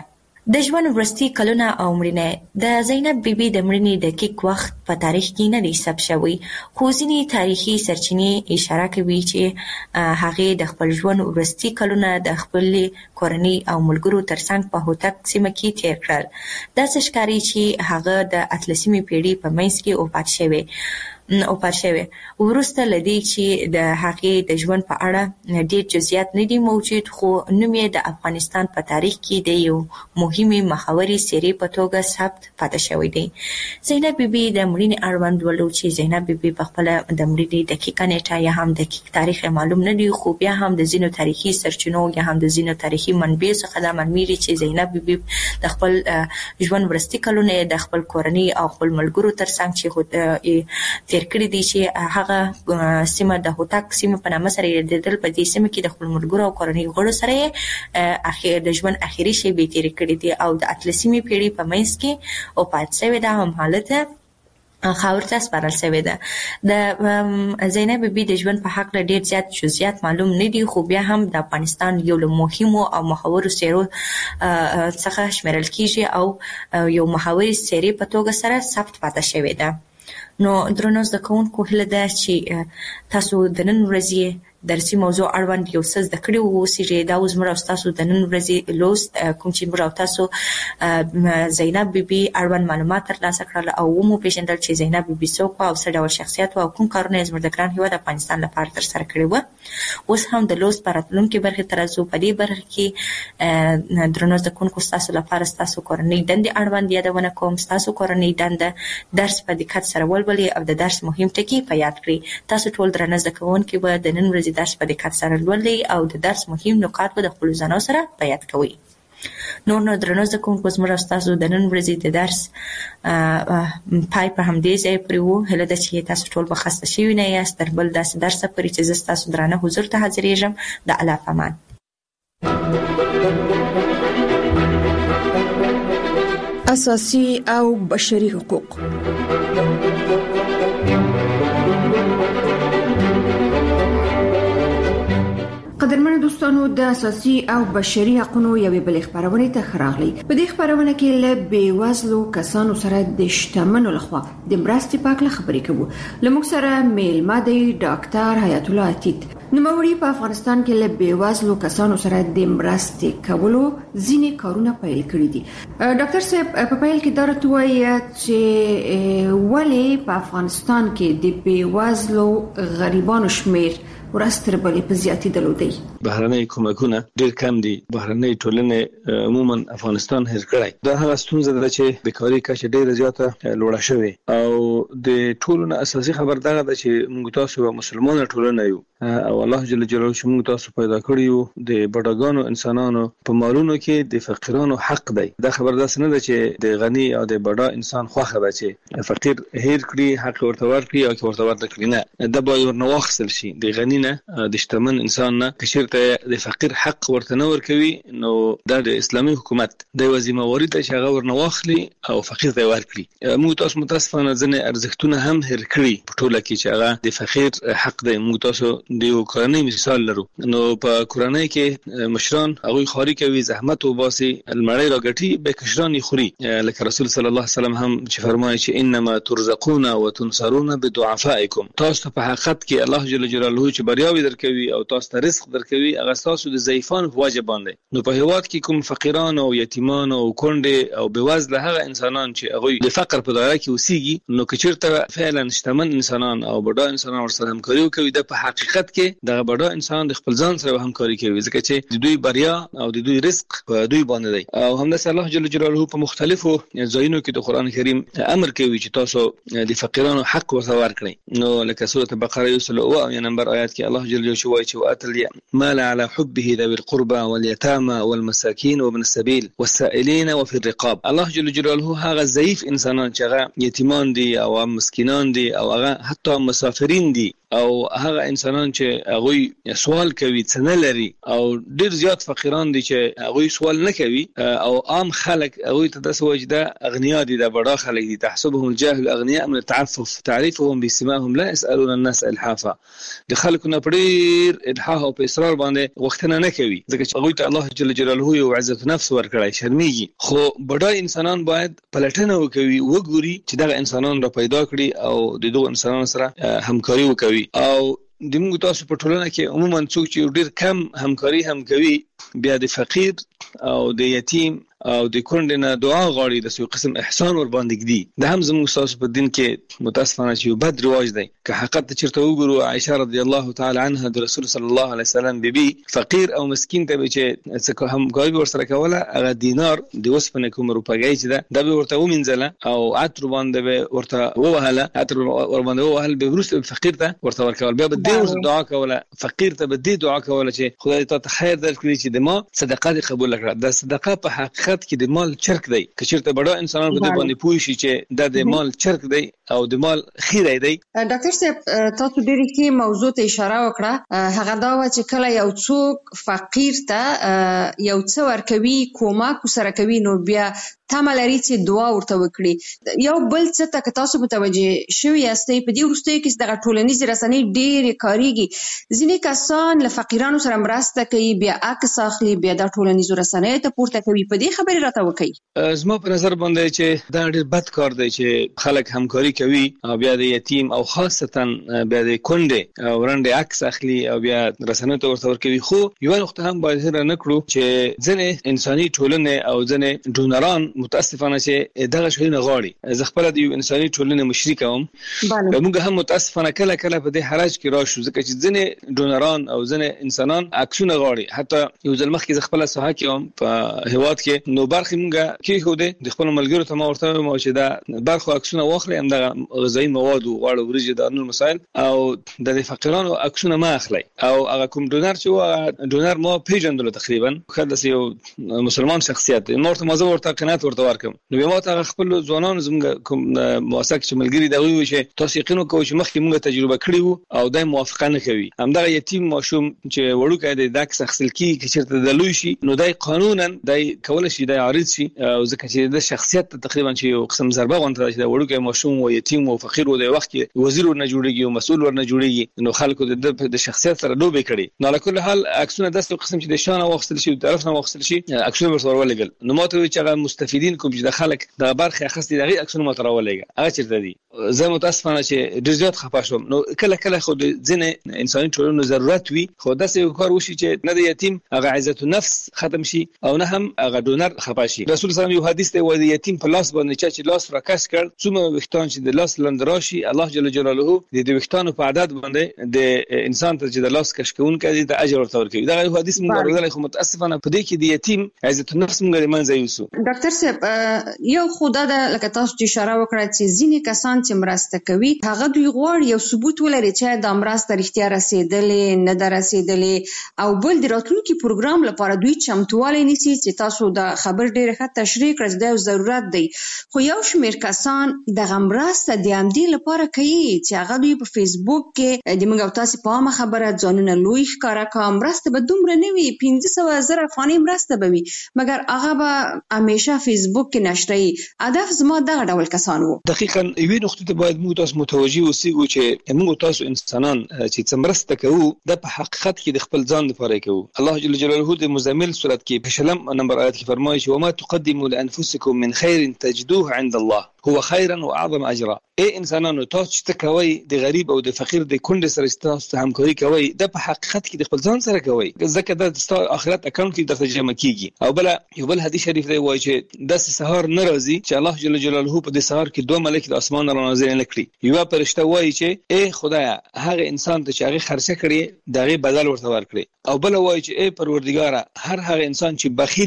Speaker 3: د ژوند وروستي کلونه او مړینه د زینب بیبي د مړینې دقیق وخت په تاریخ کې نه دی ثبت شوی، خو ځینې تاریخي سرچینې اشاره کوي چې هغه د خپل ژوند وروستي کلونه د خپل کورنۍ او ملګرو ترڅنګ په هوتک سیمه کې تیر کړل. داسې ښکاري چې هغه د اتلسمې پیړۍ په منځ کې وفات شوی او پات شوی. وروسته لدی چې د هغې د ژوند په اړه ډېر جزئیات نه دي موجود، خو نوم یې د افغانستان په تاریخ کې د یو مهمې مخاورې څېرې په توګه ثبت پاتې شوی دی. زینب بیبي د مړینې اړوند ولو چې زینب بیبي په خپله د مړینې دقیقه نیټه یا هم دقیق تاریخ معلوم نه دی، خو بیا هم د ځینو تاریخي سرچینو یا هم د ځینو تاریخي منبعو څخه دا معلومیږي چې زینب بیبي د خپل ژوند وروستي کلونه د خپل کورنۍ او خپل ملګرو ترڅنګ چې تیر کړی دي چې هغه سیمه د هوتک سیمه په نامه سره یادېدل. په دې سیمه کې د خپل ملګرو او کورنۍ غړو سره اخر د ژوند اخري شېبې تېرې کړې دي او د اتلسمې پیړۍ په منځ کې وفات شوې ده. هم حالت خاور ته سپارل شوې ده. د زینب بیبي د ژوند په حق ډېر زیات جزئیات معلوم نه دي، خو بیا هم د افغانستان یو له مهمو او محورو څېرو څخه شمیرل کیږي او یو محوري څېرې په توګه سره ثبت پاتې شوې ده. نو درنو زده کوونکو هیله ده چې تاسو د نن ورځې درسي موضوع اړوند یو څه زده کړي واوسئ. دا اوس موږ تاسو د نن ورځې لوست کوم چې موږ تاسو زینب بیبي اړوند معلومات ترلاسه کړل او ومو پیژندل چې زینب بیبي څوک او څه ډول شخصیت او کوم کارونه یې زموږ د ګران هېواد افغانستان لپاره ترسره کړي وو. اوس هم د لوست په راتلونکې برخې ته راځو. په دې برخه کې درنو زده کوونکو ستاسو لپاره ستاسو کورنۍ دندې اړوند یادونه کوم. ستاسو کورنۍ دنده درس په دقت سره ولولئ او د درس مهم ټکي په یاد کړئ. تاسو ټول درنه زده کوونکي به د نن ورځې درس په دقت سره لولئ او د درس مهم نکات به د خپلو ځانو سره په یاد کوئ. نور نو درنو زده کوونکو زموږ ستاسو د نن ورځې د درس پای په همدې ځای پورې وو. هیله ده چې تاسو ټول به خسته شوي نه یاست. تر بل داسې درسه پورې چې زه ستاسو درانه حضور ته حاضرېږم. د الله په امان.
Speaker 2: اساسي او بشري حقوق. قدرمن دوستانو، د اساسي او بشري حقوقو یوې بلې خبرونه ته خراغلي. په دې خبرونه کې له بیوزلو کسانو سره د شتمنو لخوا د مرستې په اړه خبرې کوو. لموږ سره میلمه دی ډاکټر حیات الله عتیق. نوموړي په افغانستان کې له بیوزلو کسانو سره د مرستې کولو ځینې کارونه پیل کړي دي. ډاکټر صاحب، په پیل کې دا راته وایي چې ولې په افغانستان کې د بیوزلو غریبانو شمیر ورستر بلې په زیاتېدلو دی؟
Speaker 4: بهرنۍ کومکونه ډېر کم دي. بهرنۍ ټولنې عموما افغانستان هېر کړی. دا هغه ستونزه ده چې بیکاري کچه ډېره زیاته لوړه شوې او د ټولو نه اساسي خبر دغه ده چې موږ تاسو یوه مسلمانه ټولنه یو او الله جل جلاله چې موږ تاسو پیدا کړي یو د بډاګانو انسانانو په مالونو کې د فقیرانو حق دی. دا خبر داسې نه ده چې د غني او د بډا انسان خوښه ده چې فقیر هېر کړي، حق ورته ورکړي او که ورته ورته کړي. نه، دا باید ورنه واخیستل شي. د غني نه، د شتمن انسان نه که چېرته د فقیر حق ورته نه ورکوي، نو دا د اسلامي حکومت د یوه ذمهواري ده چې هغه ورنه واخلي او فقیر ته یې ورکړي. موږ تاسو متاسفانه ځینې ارزښتونه هم هېر کړي په ټوله کې چې هغه د فقیر حق دی. موږ تاسو د یو کورنۍ مثال لرو. نو په کورنۍ کې مشران هغوی خواري کوي، زحمت وباسي، المړی راګټي، به کشران یې خوري. لکه رسول صلی الله علیه وسلم هم چې فرمایي چې انما ترزقون وتنصرون بدعفائکم. تاسو ته په حقیقت کې الله جل جلاله چې بریاوي درکوي او تاسو ته رزق درکوي، هغه تاسو د ضعیفانو په وجه باندې. نو په هېواد کې کوم فقیران او یتیمان او کونډې او بېوزله هغه انسانان چې هغوی د فقر په دایره کې اوسېږي، نو که چېرته فعلا شتمن انسانان او بډا انسانان ورسره همکاري وکوي، دا په حقیقت کې دغه بډا انسانان د خپل ځان سره همکاري کوي، ځکه چې د دوی بریا او د دوی رزق په دوی باندې دی. او همداسې الله جل جلاله په مختلفو ځایونو کې د قرآن کریم امر کوي چې تاسو د فقیرانو حق ورته ورکړئ. نو لکه سورة بقره یو سل اوه اویا نمبر آیات کې الله جل جلاله وایي چې وآتوا المال على حبه ذوي القربى واليتامى والمساكين وابن السبيل والسائلين وفي الرقاب. الله جل جلاله هغه ضعیف انسانان چې هغه یتیمان دي او مسکینان دي او هغه حتی مسافرین دي او هغه انسانان چې هغه سوال کوي څه نه لري او ډیر زیات فقیران دي چې هغه سوال نه کوي او عام خلک هغه ته د سوجده اغنیا دي د بڑا خلک دي تحسبهم الجاهل اغنياء من التعفف تعرفهم بسماهم لا يسالون الناس الحافا د خلکو نه پډیر الحاح او اصرار باندې وختنه نه کوي ځکه چې هغه ته الله جل جلاله یو عزت نفس ورکړی شرمېږي خو بڑا انسانان باید پلټنه وکوي وګوري چې دا انسانان را پیدا کړي او د دوه انسانانو سره همکاري وکوي او د موږ تاسو په ټولنه کې عموما څوک چې ډیر کم همکاري هم کوي بیا د فقیر او د یتیم او د کونډې نه دعا غواړي د یو قسم احسان ور باندې کړي د هم زموږ تاسو په دین کې متاسفانه چې یو بد رواج دی که حقیقت چیرته وګورو عائشه رضی الله تعالی عنها د رسول صلی الله علیه وسلم بیبي فقیر او مسکین ته چې څه هم غوي ورسره کوله هغه دینار د وسپنه کوم روپګی چې دا د ورته ومنځله او عطر باندې ورته ووهله عطر ور باندې ووهل به ورسره فقیر ته ورته ورکول بیا به دې دعا کوله فقیر ته به دې دعا کوله چې خدای ته خیر درکړي چې د ما صدقه قبول کړه د صدقه په حقیقت کې د مال چرک دی که چیرته بڑا انسانان په دې باندې پوه شي چې د د مال چرک دی او د مال خیره دی.
Speaker 2: ډاکټر صاحب تاسو ډېر کې موضوع ته اشاره وکړه هغه دا و چې کله یو څوک فقیر ته یو څه ورکوي کومک سره کوي نو بیا تمه لري چې دعا ورته وکړي یو بل څه ته تاسو متوجه شوي یاستئ په دې وروستیو کې دغه ټولنیزې رسنۍ ډېرې کاریږي ځینې کسان له فقیرانو سره مرسته کوي بیا عکس اخلي بیا د ټولنیزو رسنیو ته پورته کوي په دې خبرې راته وکړئ.
Speaker 4: زما په نظر باندې چې دا ډېر بد کار دی چې خلک همکاري کوي او بیا د یتیم او خاصتا بیا د کونډې او رنډې عکس اخلي او بیا رسنیو ته ورته ورکوي خو یو نقطه هم باید هېره نه کړو چې ځینې انساني ټولنې او ځینې ډونران متاسفانه چې دغه شی نه غواړي زه خپل د یو انساني ټولنې مشري کوم موږ هم متاسفانه کله کله په دې حرج کې راشو ځکه چې ځینې ډونران او ځینې انسانان عکسونه غواړي حتی یو ځل مخکې زه خپل ساحه کې هم په هیواد کې نو برخې موږ کې خو دې د خپل ملګرو ته ما ورته مو چې دا برخه عکسونه واخلي هم د غذایی مواد او غوړ ورجې د نور مسائل او د فقیرانو عکسونه ما اخلي او هغه کوم ډونر چې و ډونر مو پیژندل تقریبا خدای یو مسلمان شخصیت نو ورته مزه ورته قناعت ورته ورکم نو بیا ما ته خپل ځوانانو زموږ کوم موثق چې ملګری دا وی چې تاسو یقین وکړئ چې مخکې موږ تجربه کړې وو او دای موافقه نه کوي همدغه یتیم ماشوم چې وړوکی دی د عکس اخیستل کیږي چې چېرته د لوی شي نو دای قانونا دای کولی شي دای عارض شي او ځکه چې د شخصیت تقریبا چې یو قسم ضربه غونډه چې د وړوکی ماشوم او یتیم او فقیر و د وخت کې وزیر ورنه جوړیږي او مسؤل ورنه جوړیږي نو خلکو د شخصیت سره لوبې کړي نو علاوه حال عکسونه داسې قسم چې د شان واخیستل شي او طرف نه واخیستل شي عکسونه ورسره ولګل نو ماته وی چې مستفیدین کوم چې د خلک د برخه اخستې دغه عکسونه ماته راولېږي هغه چیرته دي زه متاسفانه چې ډېر زیات خفه شوم نو کله کله خو د ځینې انساني ټولنو ضرورت وي خو داسې یو کار وشي چې نه د یتیم هغه عزت النفس ختم شي او نه هم هغه ډونر خفه شي رسول الله یو حدیث دی وایي د یتیم په لاس باندې چې لاس راکش کړ څومره وختان چې د لاس لند راشي الله جل جلاله د دې وختانو په عدد باندې د انسان ته چې د لاس کش کوون کوي د اجر ورته ورکوي دا یو حدیث موږ ورغلی خو متاسفانه په دې کې د یتیم عزت النفس موږ لري منځ یوسو.
Speaker 2: ډاکټر صاحب یو خدای د لکه تاسو چې اشاره وکړه چې ځینې کسان چې مرسته کوي هغه دوی غواړي یو ثبوت ولري چې دا مرسته رښتیا رسیدلې نه ده رسیدلې او بل د راتلونکي پروګرام لپاره دوی چمتووالی نیسي چې تاسو د خبر ډېر ښه تشریح کړئ دا یو ضرورت دی خو یو شمېر کسان دغه مرسته د همدې لپاره کوي چې هغه دوی په فیسبوک کې د موږ او تاسو په عامه خبره ځانونه لوی ښکاره کړه مرسته به دومره نه وي پنځه سوه زره افغانۍ مرسته به وي مګر هغه به همیشه فیسبوک کې نشري هدف زما دغه ډول کسان وو.
Speaker 4: دقیقاً یوې نقطې ته باید موږ تاسو متوجه اوسېږو چې موږ تاسو انسانان چې څه مرسته کوو د په حقیقت کې د خپل ځان لپاره کوو. الله جل جلاله د مزمل سورت کې په شلم نمبر آیت کې فرمایي چې وما تقدموا لانفسکم من خیر تجدوه عند الله هو خيرا واعظم اجرا. اي انسانانو تاسو چې کوي د غریب او د فقیر د کونډې سره تاسو همکاري کوي د په حقیقت کې د خپل ځان سره کوي ځکه د ستاسو آخرت اکاونټ کې درته جمع کیږي او بل یو بل حدیث شریف دی وایي چې د سحر ناراضي چې الله جل جلاله په دې سحر کې دوه ملائکه د اسمان را نازل نکړي یو فرشته وایي چې اے خدایا هغه انسان ته چې هغه خرڅه کړي دغه بدل ورته ورکړي او بل وایي چې اے پروردګار هر هغه انسان چې بخیل دی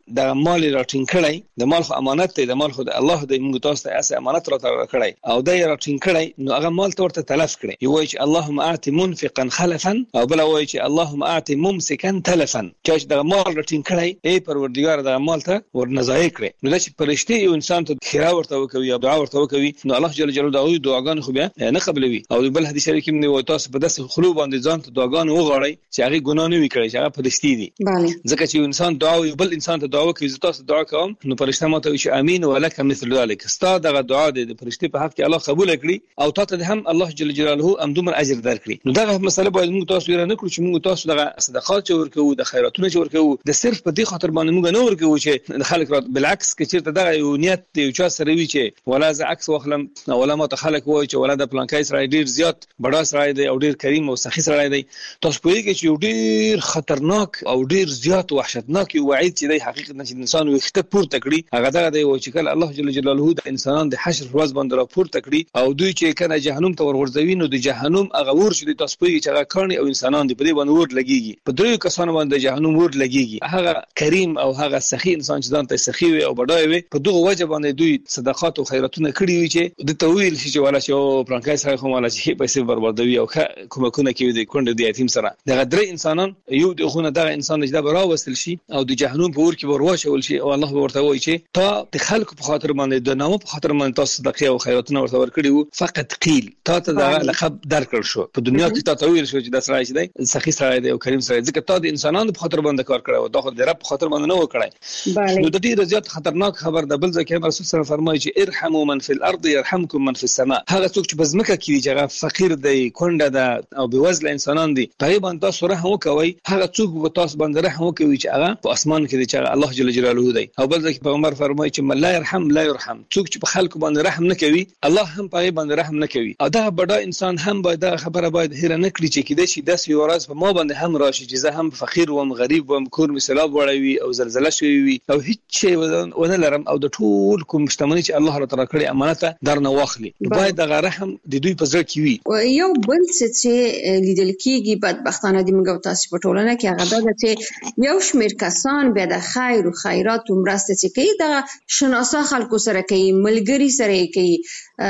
Speaker 4: د مال راټینګ کړی، د مال خو امانت دی، د مال خو د الله دی، موږ تاسو ته اس امانت را کړی او د راټینګ کړی، نو هغه مال ته ورته تلف کړی. یو وایي چې اللهم اعط منفقا خلفا، او بل وایي چې اللهم اعط ممسكا تلفا. چې د مال راټینګ کړی ای پروردګار د مال ته ورنځای کړی. نو دا چې فرشتي یو انسان ته خیره ورته وکوي او دعا ورته وکوي، نو الله جل جلاله دغه دعاګانې خو بیا نه قبلوي. او بل حدیث شریف کې موږ تاسو په داسې خلو باندې ځان ته دعاګانې وغواړئ چې هغه ګناه نه وي کړی، چې هغه فرشتي دي. ځکه چې انسان دعا او بل انسان ته دعا وکوي، زه تاسو دعا کوم، نو فرشته ماته وي چې امين ولک مثل ذلك. ستا دغه دعا د فرشتي په حق کې الله قبول کړي او تاسو هم الله جل جلاله هم دومره اجر درکړي. نو دغه مسله باید موږ تاسو یې نه کړو چې موږ تاسو دغه صدقات ورکوو، د خیراتونو ورکوو، د صرف په دې خاطر باندې موږ نه ورکوو چې د خلک رات. بالعکس کې چیرته دغه یو نیت دی چې سره وی چې ولا ز عکس واخلم، ولا ما ته خلک وای چې ولا د پلانکای سره ډیر زیات بڑا سره دی او ډیر کریم او سخی سره دی. تاسو په دې کې چې ډیر خطرناک او ډیر زیات وحشتناک وعید چې د حقیقت نه چې انسان وخته پورته کړي، هغه دغه دی چې کله الله جل جلاله د انسانان د حشر ورځ باندې را پورته کړي او دوی چې کنه جهنم ته ورغورځوي، نو د جهنم هغه ور شي د تاسو په چې هغه کړي او انسانان دې په دې باندې ور لګيږي، په دریو کسانو باندې جهنم ور لګيږي. هغه کریم او هغه سخی انسان چې ځان ته سخی وي او بډای وي، په دغه وجه باندې دوی صدقات او خیراتونه کړی وي چې د تویل شي چې ولا چې او پرانکای سره کوم ولا چې پیسې بربادوي او کومکونه کوي د کونډې د یتیم سره. دغه درې انسانان یو د خونه دغه انسان چې دا راوستل شي او د جهنم په ور کې ورواچول شي، او الله ورته وایي چې تا د خلکو په خاطر باندې د نامو په خاطر باندې تاسو صدقه او خیراتونه ورته ورکړي وو، فقط قیل تا ته دغه لقب درکړ شو. په دنیا کې تا تویل شو چې د سره چې دی سخی سره دی او کریم سره، ځکه تا د انسانانو په خاطر باندې کار کړو، دا خو د رب په خاطر باندې نه وکړای. نو د دې رضایت خطرناک خبر د بل ځکه رسول سره فرمایي چې ارحموا من فی الارض يرحمكم من فی السماء. هغه څوک چې بزمکه کې چې هغه فقیر دی، کونډه ده او بوزله انسانان دي، په باندې تاسو رحم وکوي. هغه څوک په تاسو باندې رحم وکوي چې هغه په اسمان کې دی، چې الله جل جلاله دی. او بل ځکه پیغمبر فرمایي چې من لا يرحم لا يرحم. څوک چې په خلکو باندې رحم نه کوي، الله هم په باندې رحم نه کوي. او دا بډا انسان هم باید دا خبره باید هیر نه کړي چې کده شي داس یو ورځ په ما باندې هم راشي چې زه هم فقیر وم، غریب وم، کور می سیلاب وړوي او زلزلہ شوی وي او هیڅ شی ونه لرم، او د ټول کوم شتمنۍ چې الله تعالی کړی امانت درنه واخلي. باید د رحم د دوی په ځای کې وي.
Speaker 2: یو بل څه چې لیدل کېږي بدبختانه د موږ تاسو په ټولنه کې هغه ده چې یو شمېر کسان به د خیر او خیرات او مرسته چې کوي د شناسا خلکو سره کوي، ملګری سره کوي،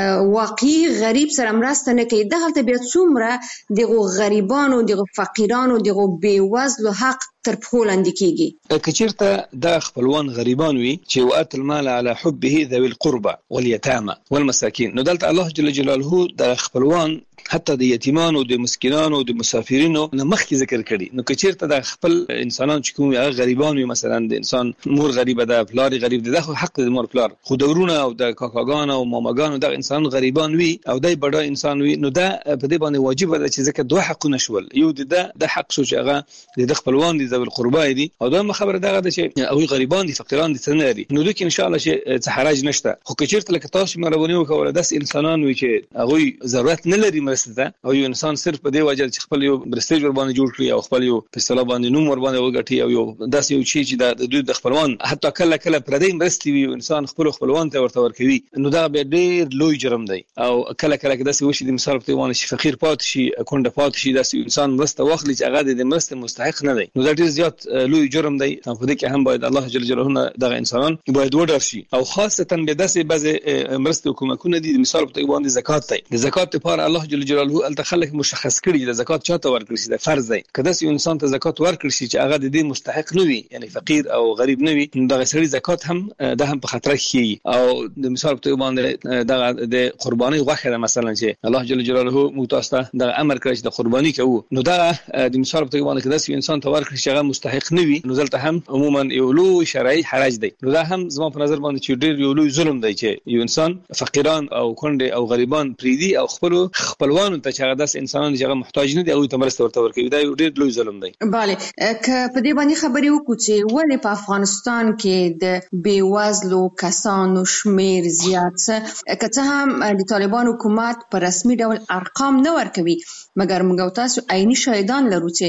Speaker 2: واقعي غریب سره مرسته نه کوي. دغه ته بیا څومره دغه غریبانو، دغه فقیرانو، دغه بیوزلو حق تر پښو لاندې کیږي.
Speaker 4: کچیرته د خپلوان غریبان وي چې وات المال على حبه ذوي القربى واليتامى والمساكين، نو دلته الله جل جلاله د خپلوان حتی د یتیمانو، د مسکینانو، د مسافرینو نه مخکې ذکر کړي. نو کچیرته د خپل انسانان چې کوم هغه غریبان وي، مثلا د انسان مور غریبه ده، پلار غریب ده، خو حق د مور پلار، خو دورونه او د کاکاګان او ماماګان د انسان غریبان وي او دای بډا انسان وي، نو دا په دې باندې واجب ده چې ځکه دوه حقونه شول. یو د د حق شو چې هغه د خپلوان دي، ذوی القربى دي، او دا خبره دغه ده چې او غریبان دي، فقیران دي، څنګه دي. نو دوی ان شاء الله چې څه حرج نشته. خو کچیرته لکه تاسو مهرباني وکړئ داس انسانان وي چې هغه ضرورت نه لري مرسته، او یو انسان صرف په دې وجه چې خپل یو برستیج ور باندې جوړ کړي او خپل یو په اصطلاح باندې نوم ور باندې وګټي، او یو داس یو شی چې د دوی د خپلوان حتی کله کله پردې مرستي وي انسان خپل خپلوان ته ورته ورکوي، نو دا به ډیر لوی جرم دی. او کله کله داس وشي د مثال په توګه چې فقیر پات شي، کونډه پات شي، داس انسان مرسته واخلي چې هغه د مرسته مستحق نه دی، نو دا ډیر زیات لوی جرم دی. په دې کې هم باید الله جل جلاله دغه انسانان باید وډار شي. او خاصه به داسې بعض مرسته حکومتونه دي، مثال په توګه باندې زکات دی. د زکات لپاره الله جل جلاله التخلق مشخص کړي د زکات چاته ورکړي چې د فرض دی. کله چې انسان ته زکات ورکړي چې هغه د دې مستحق نه وي، یعنی فقیر او غریب نه وي، دغه سړي زکات هم د هم په خطر کې. او د مثال په توګه باندې دغه د قرباني غوښه مثلا چې الله جل جلاله مو تاسو ته د امر کړی چې د قرباني کوو، نو دا د مثال په توګه باندې کله چې انسان ته ورکړي چې هغه مستحق نه وي، نو دلته هم عموما یو لوی شرعي حرج دی. نو دا هم زما په نظر باندې چې ډیر یو لوی ظلم دی چې یو انسان فقیران او کونډه او غریبان پریدي او خپل خپلوانو ته چې هغه داس انسانان چې هغه محتاج نه دي او ته مرسته ورته ورکوي، دا یو ډیر لوی ظلم دی.
Speaker 2: bale که په دې باندې خبرې وکړو چې ولې په افغانستان کې د بیوزلو کسانو شمیر زیات څه، که څه هم د طالبان حکومت په رسمي ډول ارقام نه ورکوي، مګر موږ تاسو عیني شاهدان لرو چې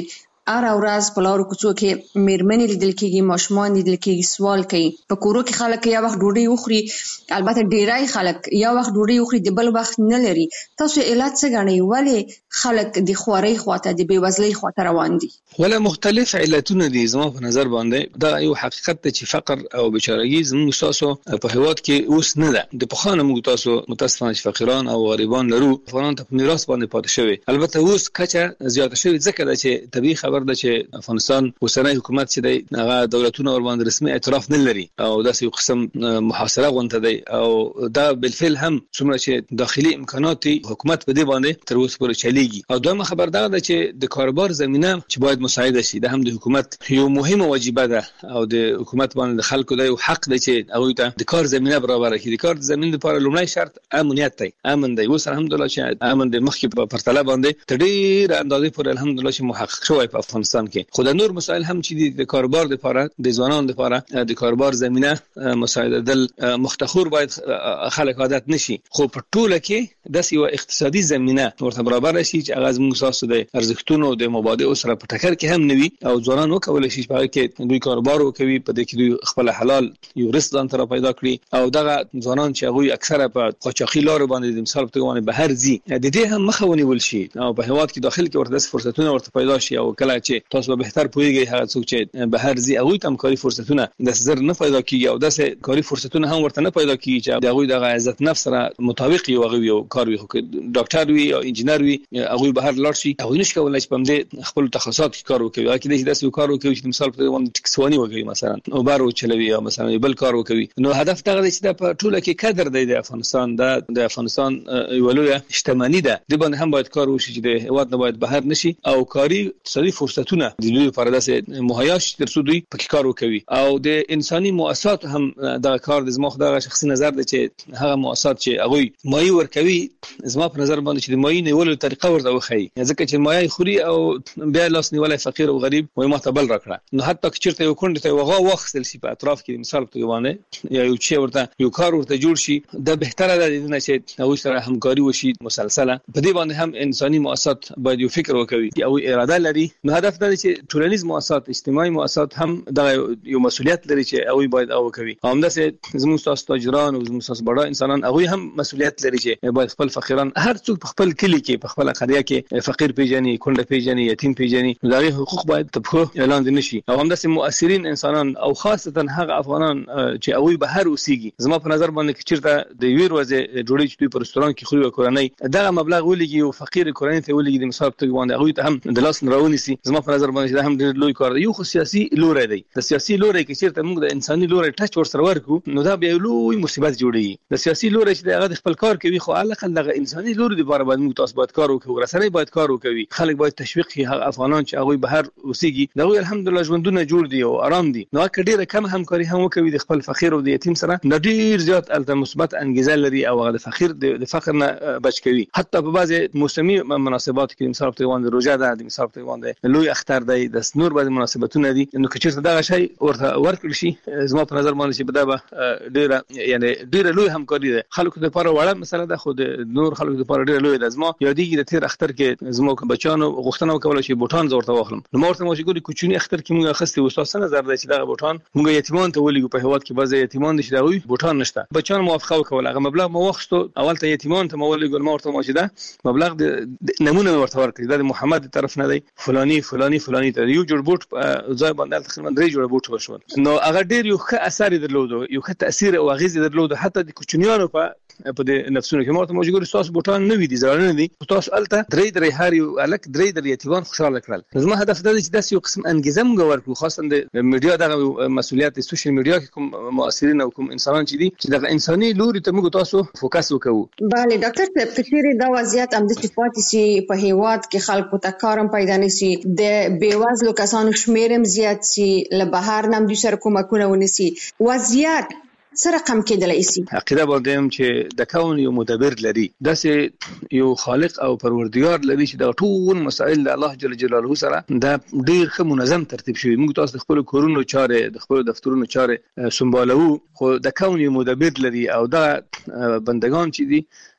Speaker 5: ار اورز په لارو کوڅو کې میرمنې لیدل کېږي، ماشومان لیدل کېږي، سوال کوي. په کورو کې خلک یا وخت ډوډۍ وخوري، البته ډیرای خلک یا وخت ډوډۍ وخوري د بل وخت نه لري. تاسو علت څه ګڼئ ولې خلک د خوارۍ خواته د بېوزلۍ خواته روان دي؟
Speaker 4: ولا مختلف علتونه دي. زما په نظر باندې دا یو حقیقت دی چې فقر او بیچارهګي زموږ تاسو په هیواد کې اوس نه ده. د پخوانه موږ تاسو متاسفانه چې فقیران او غریبان لرو، افغانان ته په میراث باندې پاتې شوی. البته اوس کچه زیاته شوی ځکه دا چې طبيعي خبر ده چې افغانستان اوسنۍ حکومت چې دی هغه دولتونه ور باندې رسمي اعتراف نه لري او داسې یو قسم محاصره غونډه دی او دا بالفعل هم څومره چې داخلي امکانات حکومت په دې باندې تر اوسه پورې چلیږي. او دویمه خبر دا ده چې د کاروبار زمينه چې باید مساعده شي، دا هم د حکومت یو مهمه واجبه ده او د حکومت باندې د خلکو د حق دی چې هغه ته د کار زمينه برابر کړي. د کار زمينه لپاره لومړی شرط امنیت دی. امن دی. اوس الحمدلله چې امن د مخکې په پرتله باندې تر ډېر اندازې پورې الحمدلله چې محقق شوی په افغانستان کې. خو د نور مسایل هم چې د کاروبار لپاره د ځوانانو لپاره د کاروبار زمينه مساعده دل مختخور باید خلک عادت نشي. خو په ټوله کې د یو اقتصادي زمينه ورته برابر شي چې هغه زموږ اساس د ارزښتونو د مبادئ سره په ټکر کې هم نوي او ځوانان وکولای شي چې کې دوی کاروبار وکوي، په دې کې دوی خپل حلال یو رزق ځان ته پیدا کړي او دغه ځوانان چې هغه اکثره په قاچاقي لارو باندې د مثال په توګه بهر ځي د دې هم مخه ونیول شي او په هیواد کې داخل کې ورته فرصتونه ورته پیدا شي او کله چې تاسو به بهتر پوهیږئ هغه څوک چې بهر ځي هغه ته کاری فرصتونه د زر نه پیدا کیږي او داسې کاری فرصتونه هم ورته نه پیدا کیږي چې هغه دغه عزت نفس سره مطابق یو هغه یو کار وي. ډاکټر وي او انجینر وي هغه بهر لاړ شي هغه نشي کولای چې په دې خپل تخصصات کې کار وکړي. هغه کې داسې کار وکړي چې مثال په توګه ټکسوانی وکړي مثلا او بارو چلوي یا مثلا بل کار وکړي. نو هدف دا دی چې د ټوله کې قدر دی د افغانستان د د افغانستان یو لوی شتمنۍ ده. د باندې هم باید کار وشي چې د هیواد نه باید بهر نشي او کاری اقتصادي فرصتونه د دوی لپاره داسې مهیا شي تر څو دوی پکې کار وکړي او د انساني مؤسسات هم دا کار د زما خدای شخصي نظر دی چې هغه مؤسسات چې هغه مایي ورکوي زما په نظر باندې چې د مایي نیولو طریقه ورته وخی ځکه چې مایي خوري او بیا لاس نیولای فقیر او غریب وای ما ته بل راکړه. نو حتی که چیرته یو کونډه ته وغه وخت سي په اطراف کې مثال په توګه یا یو چې ورته یو کار ورته جوړ شي دا بهتره ده نه چې هغه سره همکاري وشي مسلسله. په دې باندې هم انساني مؤسسات باید یو فکر وکړي او اراده لري. نو هدف دا دی چې ټولنیز مؤسسات اجتماعي مؤسسات هم دا یو مسؤلیت لري چې هغه باید او کوي. همداسې زموږ تاسو تاجران او زموږ تاسو بڑا انسانان هغه هم مسؤلیت لري چې باید خپل فقیران هر څوک په خپل کلی کې په خپل قريه کې فقیر پیژني، کونډه پیژني، یتیم پیژني. دغه حقوق باید په اعلان دي نشي او همداسې مؤثرین انسانان او خاصتا هغه افغانان چې هغه بهر اوسېږي زما په نظر باندې چې چیرته د ویر وځي ډوډۍ چې دوی په رستوران کې خوري کورنۍ دغه مبلغ ولګي او فقیر کورنۍ ته ولګي د مثال په توګه باندې هغه ته هم د لاس راونی سي. زما په نظر باندې دا هم ډېر لوی کار دی. یو خو سیاسي لوري دی. د سیاسي لوري کې چیرته موږ د انساني لوري ټچ ور سره ورکو نو دا به لوی مصیبت جوړي. د سیاسي لوري چې هغه خپل کار کوي خو علاقه دغه انساني لوري د بار باندې موږ تاسو باید کار وکړو، رسنۍ باید کار وکړي، خلک باید تشویق کړي هغه افغانان چې هغه بهر اوسېږي دا الحمدلله ژوندونه جوړ دي او آرام دي. نو که ډیره کم همکاري هم وکوي د خپل فقیر او د یتیم سره نو ډیر زیات الته مثبت انګیزه لري او هغه د فقیر د فقر نه بچ کوي. حتی په بعضي موسمي مناسبات کې مثال په توګه روزه ده، د مثال په توګه لوی اختر دی، د نور بعضي مناسبتونه دي. نو که چیرته دا شی ورته ورکړل شي زما په نظر باندې چې بده ډیره یعنی ډیره لوی همکاري ده. خلکو لپاره وړه مسله ده خو د نور خلکو لپاره ډیره لوی ده. زما یادېږي د تیر اختر کې زما بچانو غوښتنه وکوله چې بوټان زورته واخلم. نو مورته مو چې ګوري کوچنی اختر کې موږ خسته استاد نظر دی چې دا بوټان موږ یتیمان ته ولګو. په هیواد کې بعضي یتیمان دي چې دا وي بوټان نشته. بچان موافقه وکوله هغه مبلغ مو وخستو اول ته یتیمان ته مو ولګو. مورته مو چې دا مبلغ د نمونه ورته ورکړي دا د محمد طرف نه دی فلانی فلانی فلانی ته یو جوړ بوټ ځای باندې تقریبا درې جوړ بوټ وشول. نو هغه ډیر یو ښه اثر درلود، یو ښه تاثیر او غیز درلود حتی د کوچنیانو په په د نفسونو کې. مورته موجود تاسو بوټان نه وي دي ځړنه دي تاسو الته درې درې هاري الک درې درې یتیوان خوشاله کړل. زما هدف دا دی چې داسې یو قسم انګیزه موږ ورکړو خاصه د میډیا دغه مسؤلیت د سوشل میډیا کې کوم مؤثرین او کوم انسانان چې دي چې دغه انساني لوري ته موږ تاسو فوکس وکړو.
Speaker 5: bale ډاکټر صاحب کثیر دا وضعیت هم د صفات سي په هیواد کې خلکو ته کارم پیدا نشي، د بیوازلو کسانو شمیرم زیات سي، له بهر نم د سر کومکونه ونسي، وضعیت سره رقم کېدلای شي.
Speaker 4: عقیده باندې چې د کون یو مدبر لري، داسې یو خالق او پروردگار لري چې د ټول مسائل د الله جل جلاله سره دا ډیر ښه منظم ترتیب شوی. موږ تاسو د خپل کورونو چارې د خپل دفترونو چارې سمبالو، خو د کون یو مدبر لري او دا بندگان چې دي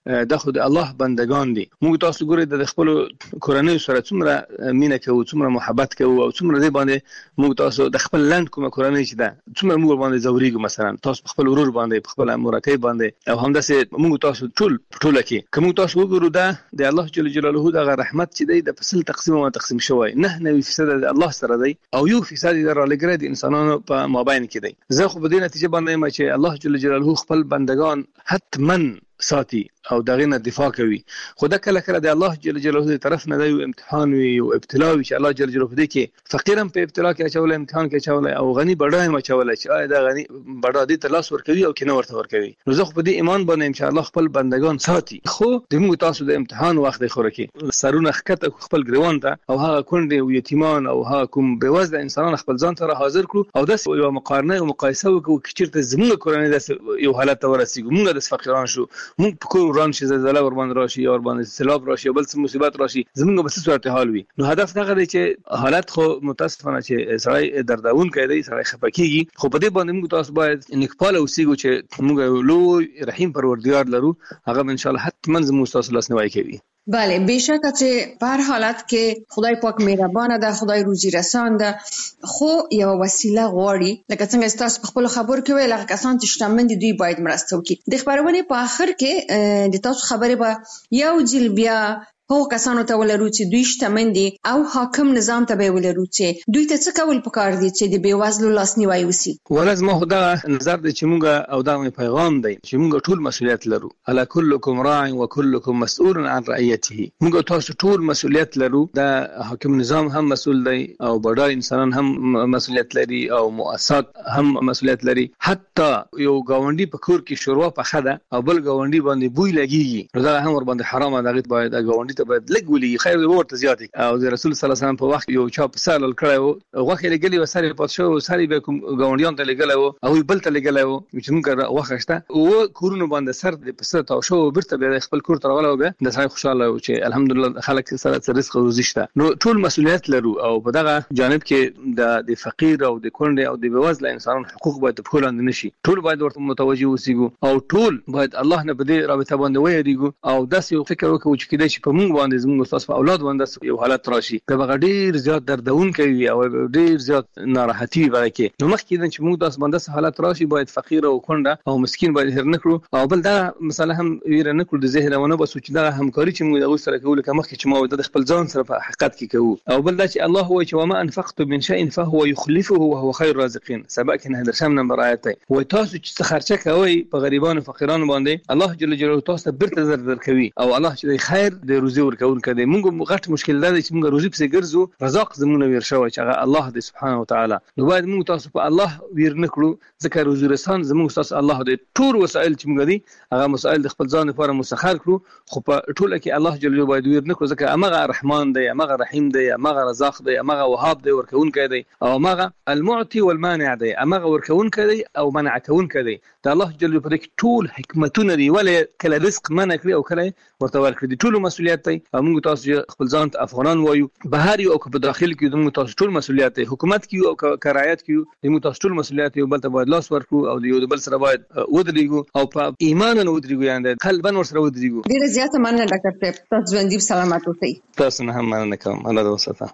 Speaker 4: د خود الله بندگان دي. موږ تاسو ګورئ د خپل کورنۍ سره څومره مینه کوو، څومره محبت کوو او څومره دې باندې موږ تاسو د خپل لند کومه کورنۍ چې ده څومره موږ باندې زوريګو، مثلا تاسو خپل ورور باندې، خپل مورکۍ باندې، او همداسې موږ تاسو ټول ټول کې کوم تاسو وګورو دا د الله جل جلاله د رحمت چې دی د فصل تقسیم او تقسیم شوی نه نه فیصد د الله سره دی او یو فیصد د رالګره د انسانانو په مابین کې دی. زه خو په دې نتیجه باندې ما چې الله جل جلاله خپل بندگان حتمن ساتي او دغه نه دفاع کوي. خو دا کله کله د الله جل جلاله طرف نه دی امتحان وي او ابتلا وي چې الله جل جلاله دې کې فقیرم په ابتلا کې اچول، امتحان کې اچول، او غني بډای ما اچول چې آیا دا غني بډا دې تلاش ور کوي او کینه ورته ور کوي. نو زه خو په دې ایمان باندې ان شاء الله خپل بندگان ساتي. خو د موږ تاسو د امتحان وخت دی خوره کې سرونه خکته خپل ګریوان ته او هغه کونډې او یتیمان او هغه کوم بېوزله انسانان خپل ځان ته حاضر کړو او د یو مقارنه او مقایسه وکړو چې چیرته زموږ کورنۍ د یو حالت ته ورسیږو، موږ د فقیران شو، موږ په کور وران شي، زلزلہ ور باندې راشي یا ور باندې سیلاب راشي او بل څه مصیبت راشي، زموږ به څه صورت حال وي. نو هدف دا غواړي چې حالت خو متاسفانه چې سړی دردون کوي، سړی خپکیږي، خو په دې باندې موږ تاسو باید نکپاله اوسېږو چې موږ لوی رحیم پروردگار لرو، هغه ان شاء الله حتما زموږ تاسو لاس نیوي کوي.
Speaker 5: بله بېشکه چې په هر حالت کې خدای پاک مهربانه ده، خدای روزي رسان ده، خو یو وسیله غواړي. لکه څنګه تاسو په خپل خبرو کې ویل هغه کسان چې شتمن دي دوی باید مرسته وکړي. د خبرونه په اخر کې د تاسو خبره به یو ځل بیا هغو کسانو ته ولرو چې دوی شتمن دي او حاکم نظام ته به ولرو چې دوی ته څه کول پکار دي چې د بېوزلو لاسنیوي وشي.
Speaker 4: ولازم خو دا نظر دی چې موږ او دا پیغام دی چې موږ ټول مسؤلیت لرو. الا كلكم راع وكلكم مسؤول عن رعيته. موږ تاسو ټول مسؤلیت لرو. دا حاکم نظام هم مسؤل دی او بډای انسانان هم مسؤلیت لري او مؤسسات هم مسؤلیت لري. حتی یو گاونډي په کور کې شوروا پخه ده او بل گاونډي باندې بوی لګيږي، نو دا هم ور باندې حرامه ده. باید گاونډي ته باید لګ ولي خیر ورته زیات او د رسول صلی الله علیه وسلم په وخت یو چا په سال کړو غوخه لګلی و ساري پات شو ساري به کوم گاونډیان ته لګلای او بل ته لګلای و چې موږ وخه شته او کورونه باندې سر د پسته تا شو برته به خپل کور تر غلو به د سړي خوشاله او چې الحمدلله خلک سره رزق او روزي شته. نو ټول مسؤلیت لرو او په دغه جانب کې د د فقیر او د کونډې او د بېوزله انسانانو حقوق باید په لاندې نشي. ټول باید ورته متوجي اوسېږو او ټول باید الله نه په دې رابطه باندې ویریږو او داسې یو فکر وکړو چې کله چې په موږ باندې زموږ استاد په اولاد باندې یو حالت راشي دا به ډیر زیات دردون کوي او ډیر زیات ناراحتي وي کې. نو مخکې چې موږ تاسو باندې حالت راشي باید فقیر او کونډه او مسکین باید هر نکړو او بل دا مثلا هم ویره نکړو د ذهن ونه بس چې دا همکاري چې موږ د سره کول کوم مخکې چې ما د خپل ځان سره په حقیقت کې کوو او بل دا چې الله هو چې وما انفقت من شيء فهو يخلفه وهو خير الرازقين. سبق نه درشم نمبر آیت دی و تاسو چې خرچه کوي په غریبانو فقیرانو باندې الله جل جلاله تاسو برته زر در کوي او الله چې خیر د روزي ورکون کړي. موږ غټ مشکل دا چې موږ روزي په ګرځو رزاق زمونه ویر شوی چې هغه الله دې سبحانه وتعالى. نو باید موږ تاسو په الله ویر نکړو ځکه روزي رسان زموږ تاسو الله دې ټول وسایل چې موږ دي هغه مسائل د خپل ځان لپاره مسخر کړو خو په ټوله کې الله جل جلاله باید ویر نکړو ځکه هغه رحمان دی، هغه رحیم دی، هغه رزاق دی، هغه وهاب دی، ورکون کړي او هغه المعطي والمانع دی، هغه ورکون کړي او منع کون کړي. دا الله جل جلاله په دې ټول حکمتونه دی ولې کله رزق منع کړی او کله ورته ورکړي. ټول مسؤلیت دی او موږ تاسو خپل ځان ته افغانان وایو بهر او په داخل کې موږ تاسو ټول مسؤلیت دی. حکومت کې او کرایت کې موږ تاسو ټول مسؤلیت یو بل ته باید لاس ورکړو او یو بل سره باید ودرېږو او په ایمان نه ودرېږو یعنی قلبا ور سره ودرېږو.
Speaker 5: ډیره زیاته مننه ډاکټر صاحب، تاسو ژوندۍ سلامت اوسئ.
Speaker 4: تاسو نه هم مننه کوم. الله دې وساته.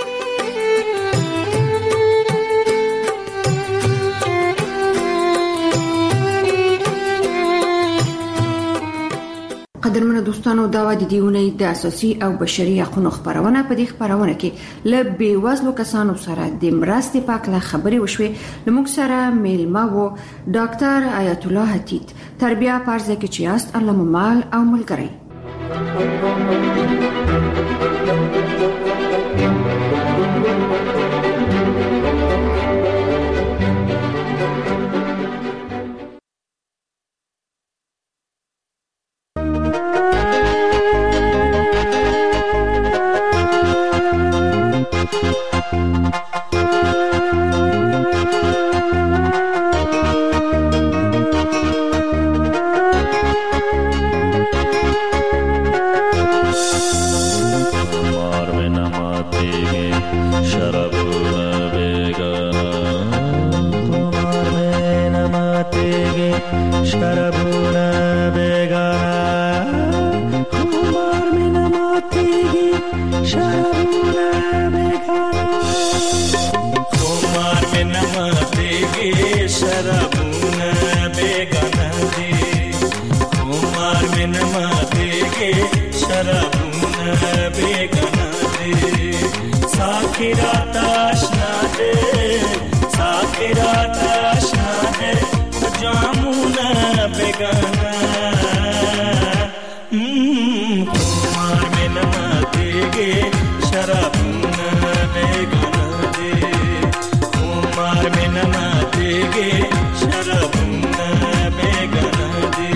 Speaker 2: قدرمنو دوستانو دا و د دیونې د اساسي او بشري حقوقو خبرونه په دې خبرونه کې ل بیوزلو کسانو سره د مرستې په اړه خبرې وشوې. لموږ سره میلمه وو ډاکټر آیت الله حتیت تربیه پارزه کې چې است الله مال او ملګری.
Speaker 6: Sharabuna begana खुमार में नमाते गे शराबूना बेगाना दे खुमार में नमाते गे शराबूना बेगाना दे साकिरा ताशना दे साकिरा ताशना दे जामुना बेगाना खुमार में नमाते गे शराबूना बेगाना दे खुमार में नमाते गे शराबूना बेगाना दे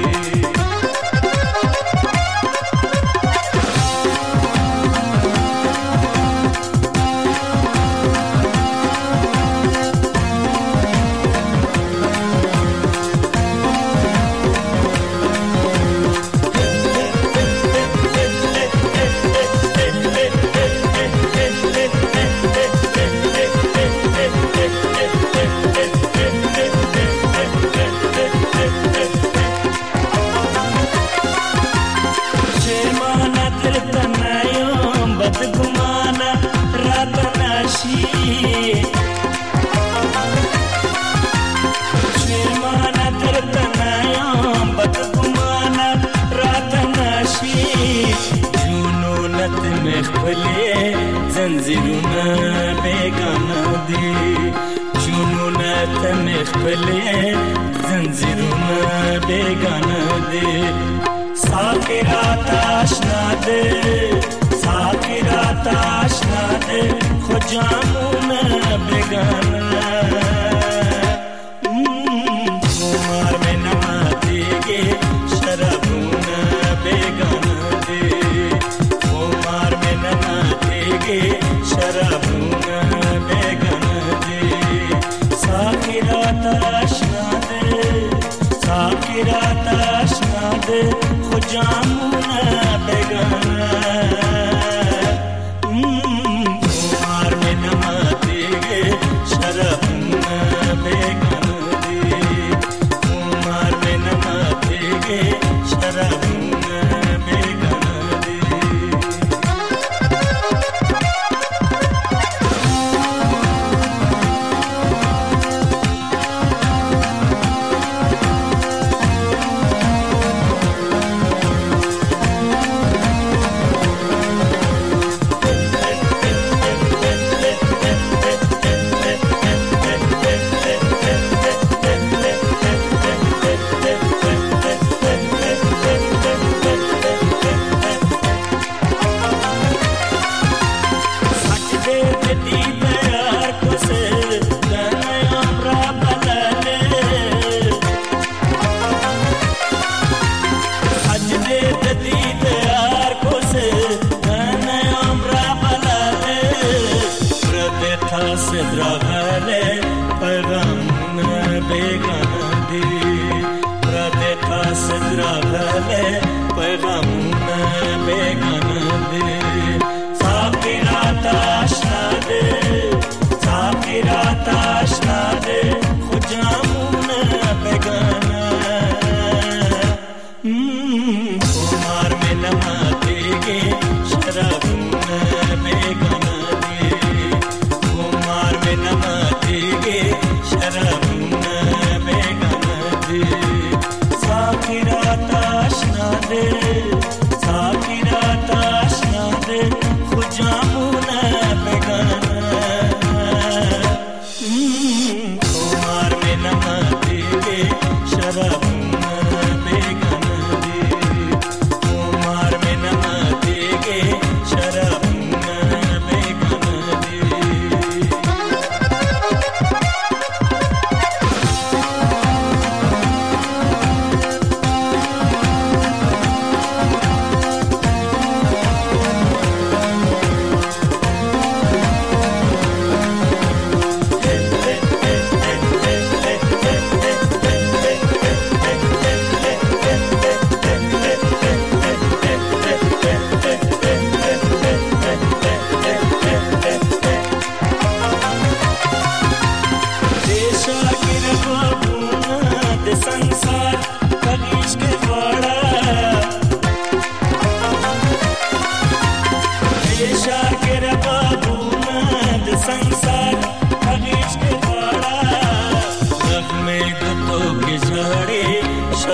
Speaker 6: जंजीरुना बेगाना दे जुनूनत में खले जंजीरुना बेगाना दे साकिरा ताशना दे साकिरा ताशना दे खुजामुना बेगाना खुमार में नमाते गे शराबूना बेगाना दे खुमार में नमाते गे शराबूना बेगाना दे साकिरा ताशना दे साकिरा ताशना दे खुजामुना बेगाना खुमार में नमाते गे शराबूना बेगाना दे खुमार में नमाते गे शराबूना बेगाना दे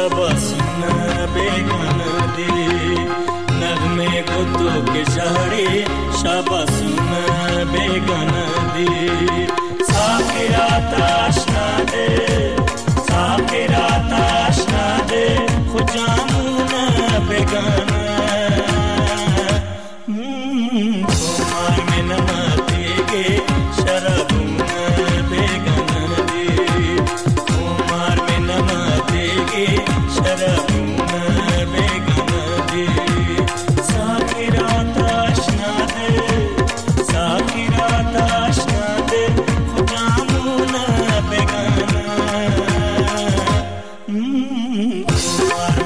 Speaker 6: शाबासुना बेगाना दे नगमे गुतो के शहरे शाबासुना बेगाना दे साकिरा ताशना दे साकिरा ताशना दे खुजामुना बेगाना कुमार में नमाते गे शराबुना बेगाना दे कुमार में नमाते गे शराबुना बेगाना दे साकिरा ताशना दे साकिरा ताशना दे खुजामुना बेगाना कुमार